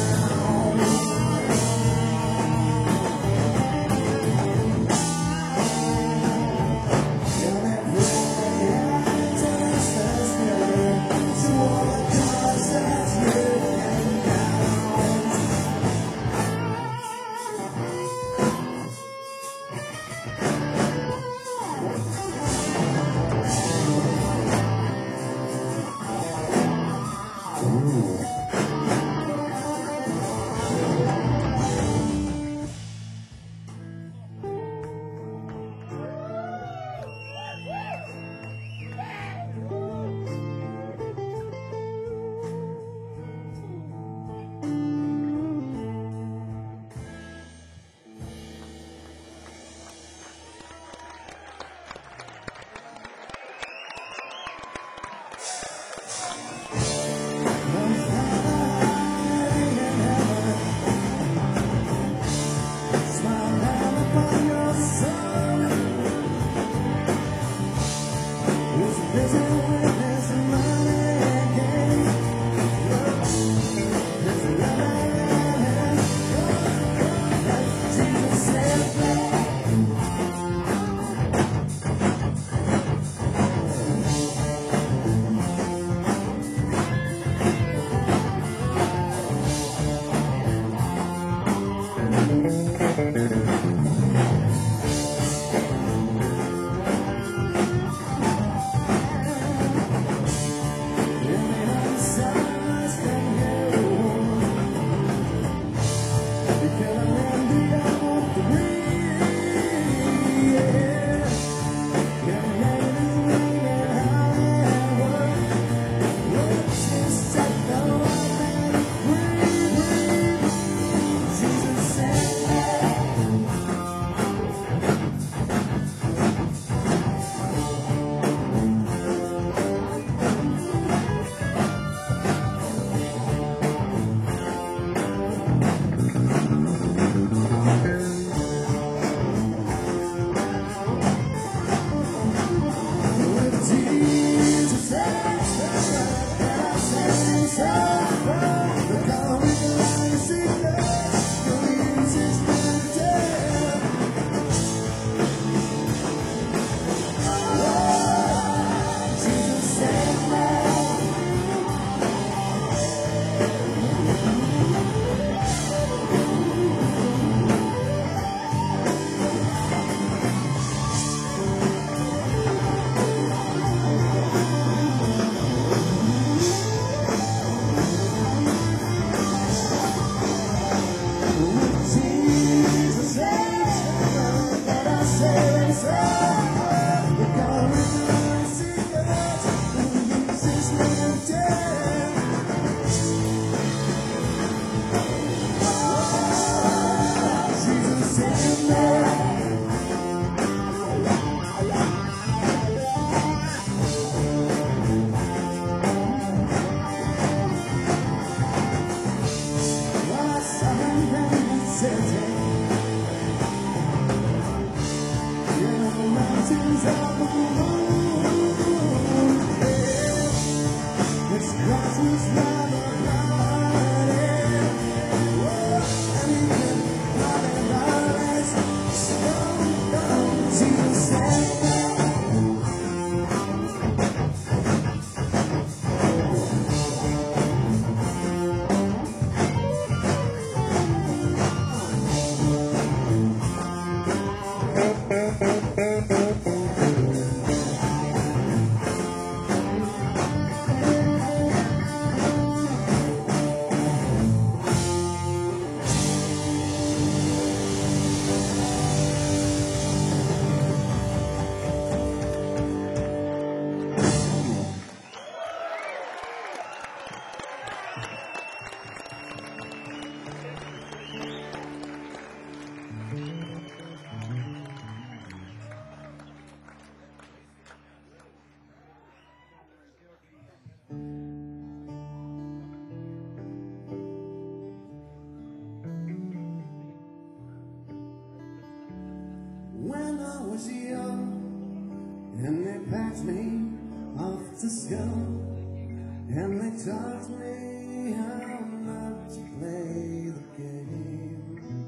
was young and they packed me off to school, and they taught me how not to play the game.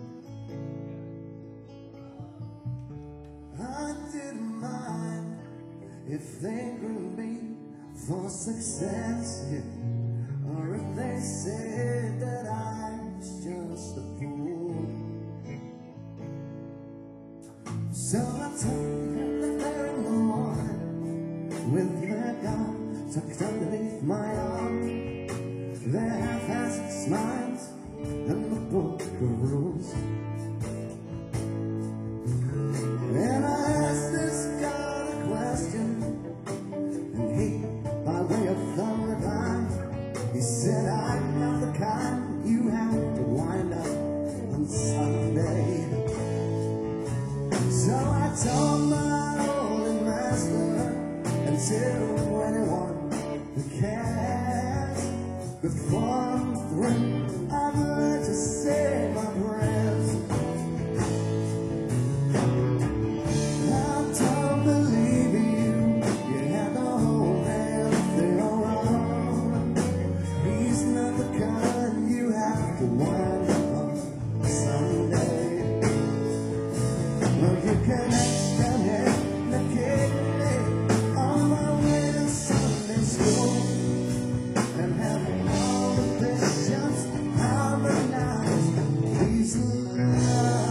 I didn't mind if they grew me for success, yeah, or if they said that I was just a fool. So I took the very morning with their gun tucked underneath my arm, their half-assed smiles and the book of rules. And I asked this guy a question, and he, by way of thumb reply, he said, I'm not the kind you have to wind up on Sunday. So I told my old master, until anyone who cares, before I'm through, I'd like to say my prayers. I don't believe you, you had the whole damn thing all wrong. He's not the kind you have to wind up on Sunday. Well, you can extend it, the kidney, on my way to Sunday school, and having all the Christians harmonize these lines.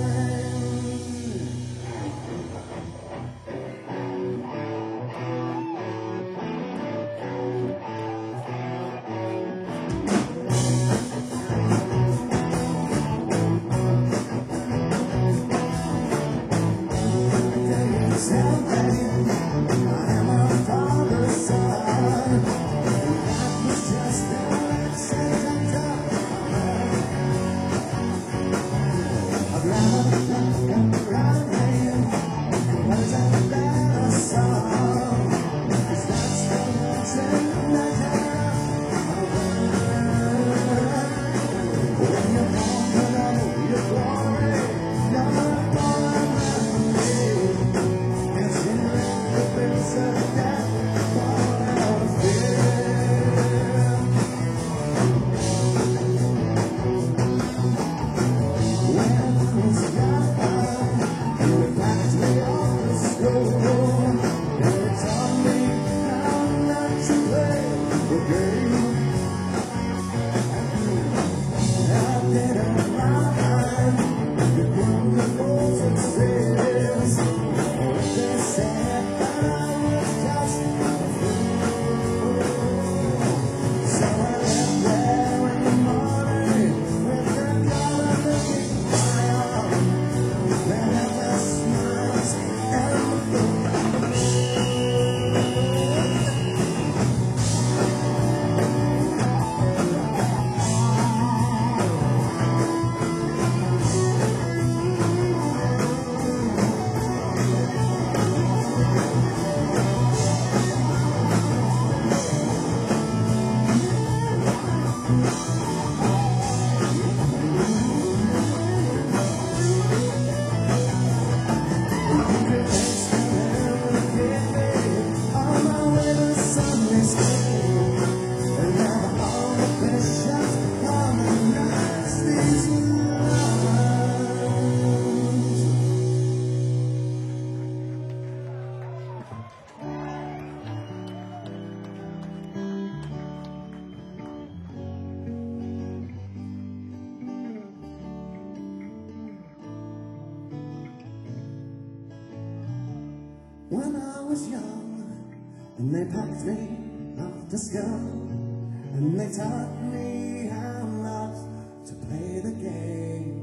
When I was young, and they packed me off to school, and they taught me how not to play the game.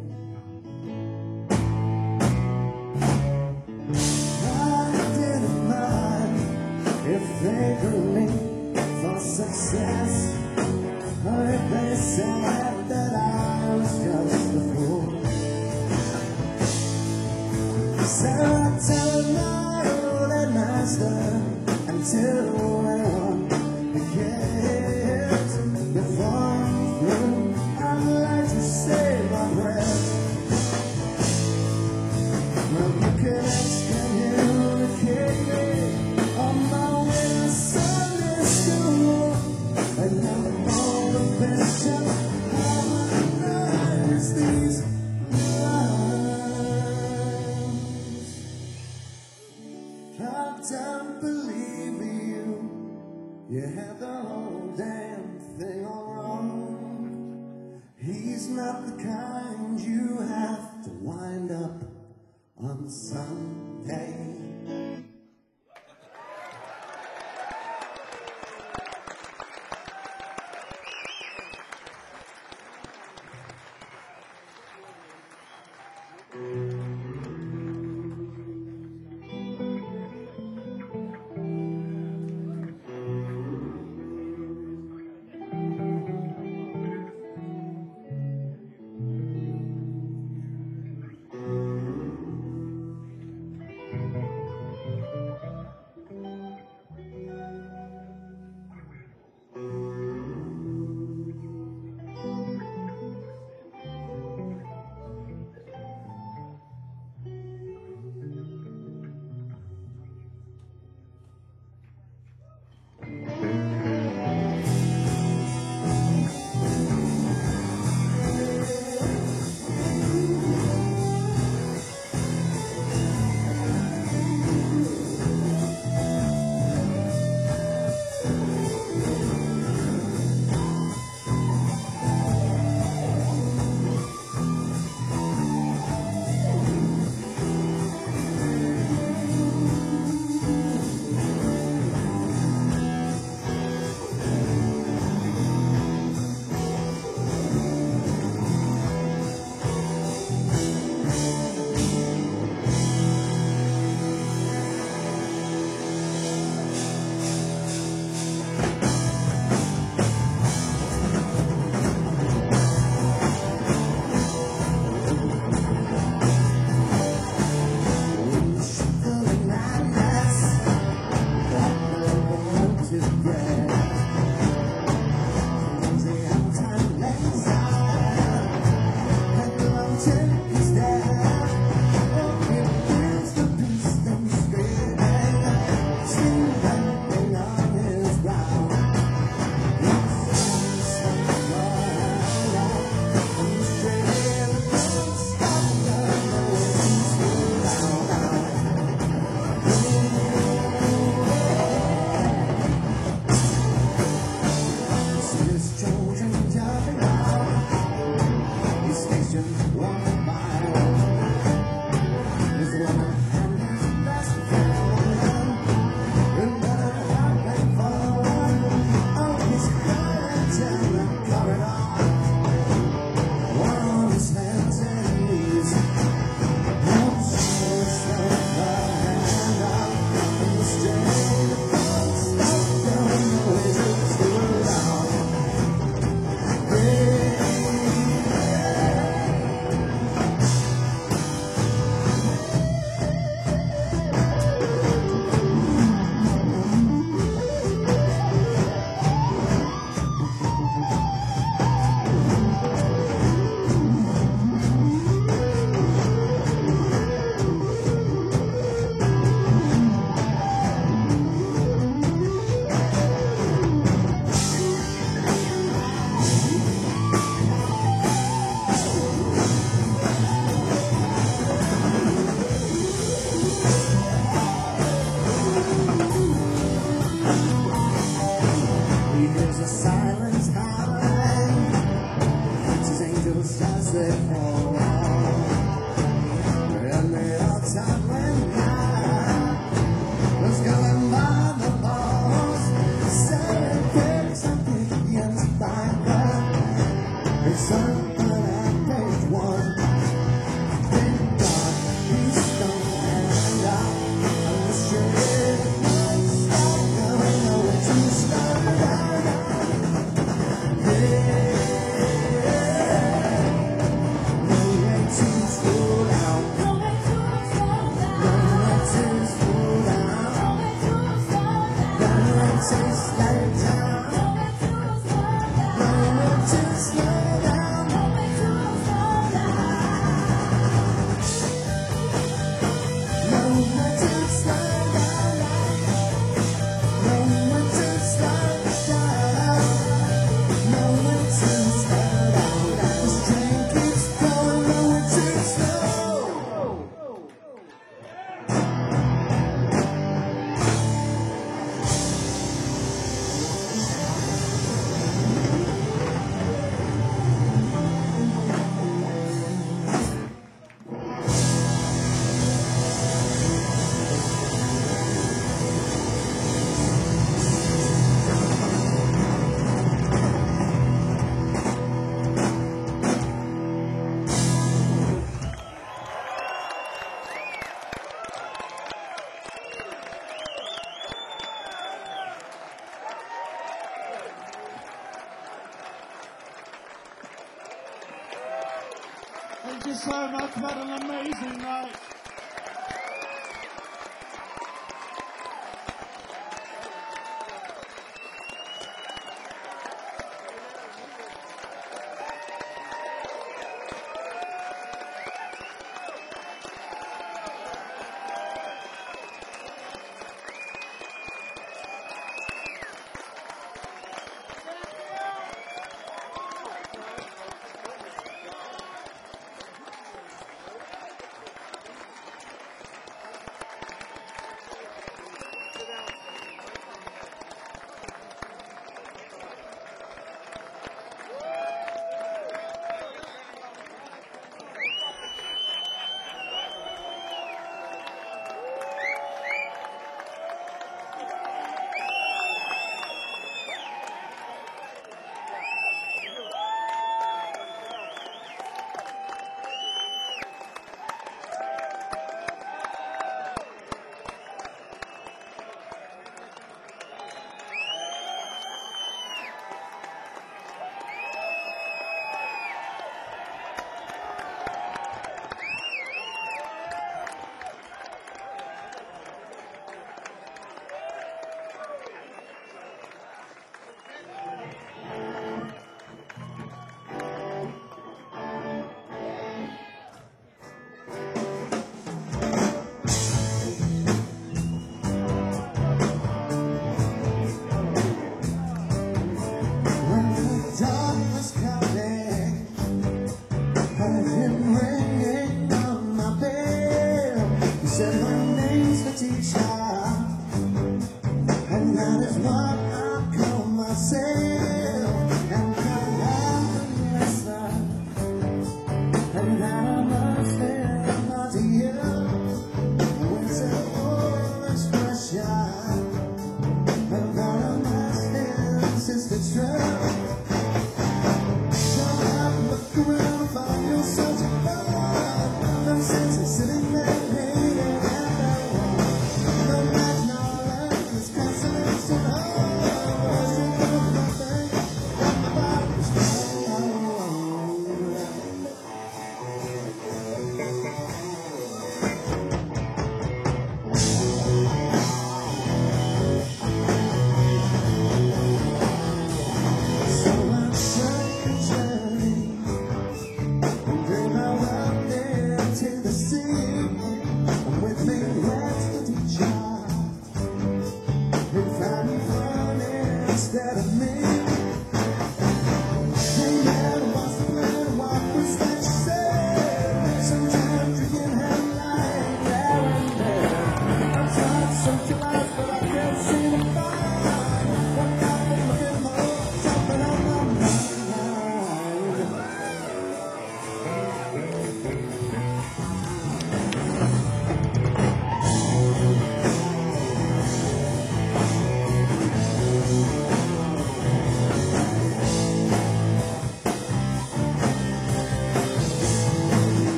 I didn't mind if they grew me for success, or if they said that I was just a fool. So I told my old master until anyone cares, before I'm through, I'd like to say my prayers. Well, you can ask not the kind you have to wind up on Sunday. Just slow down. Thank you so much. What an amazing night.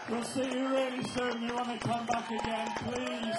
We'll see you really soon. You want to come back again, please.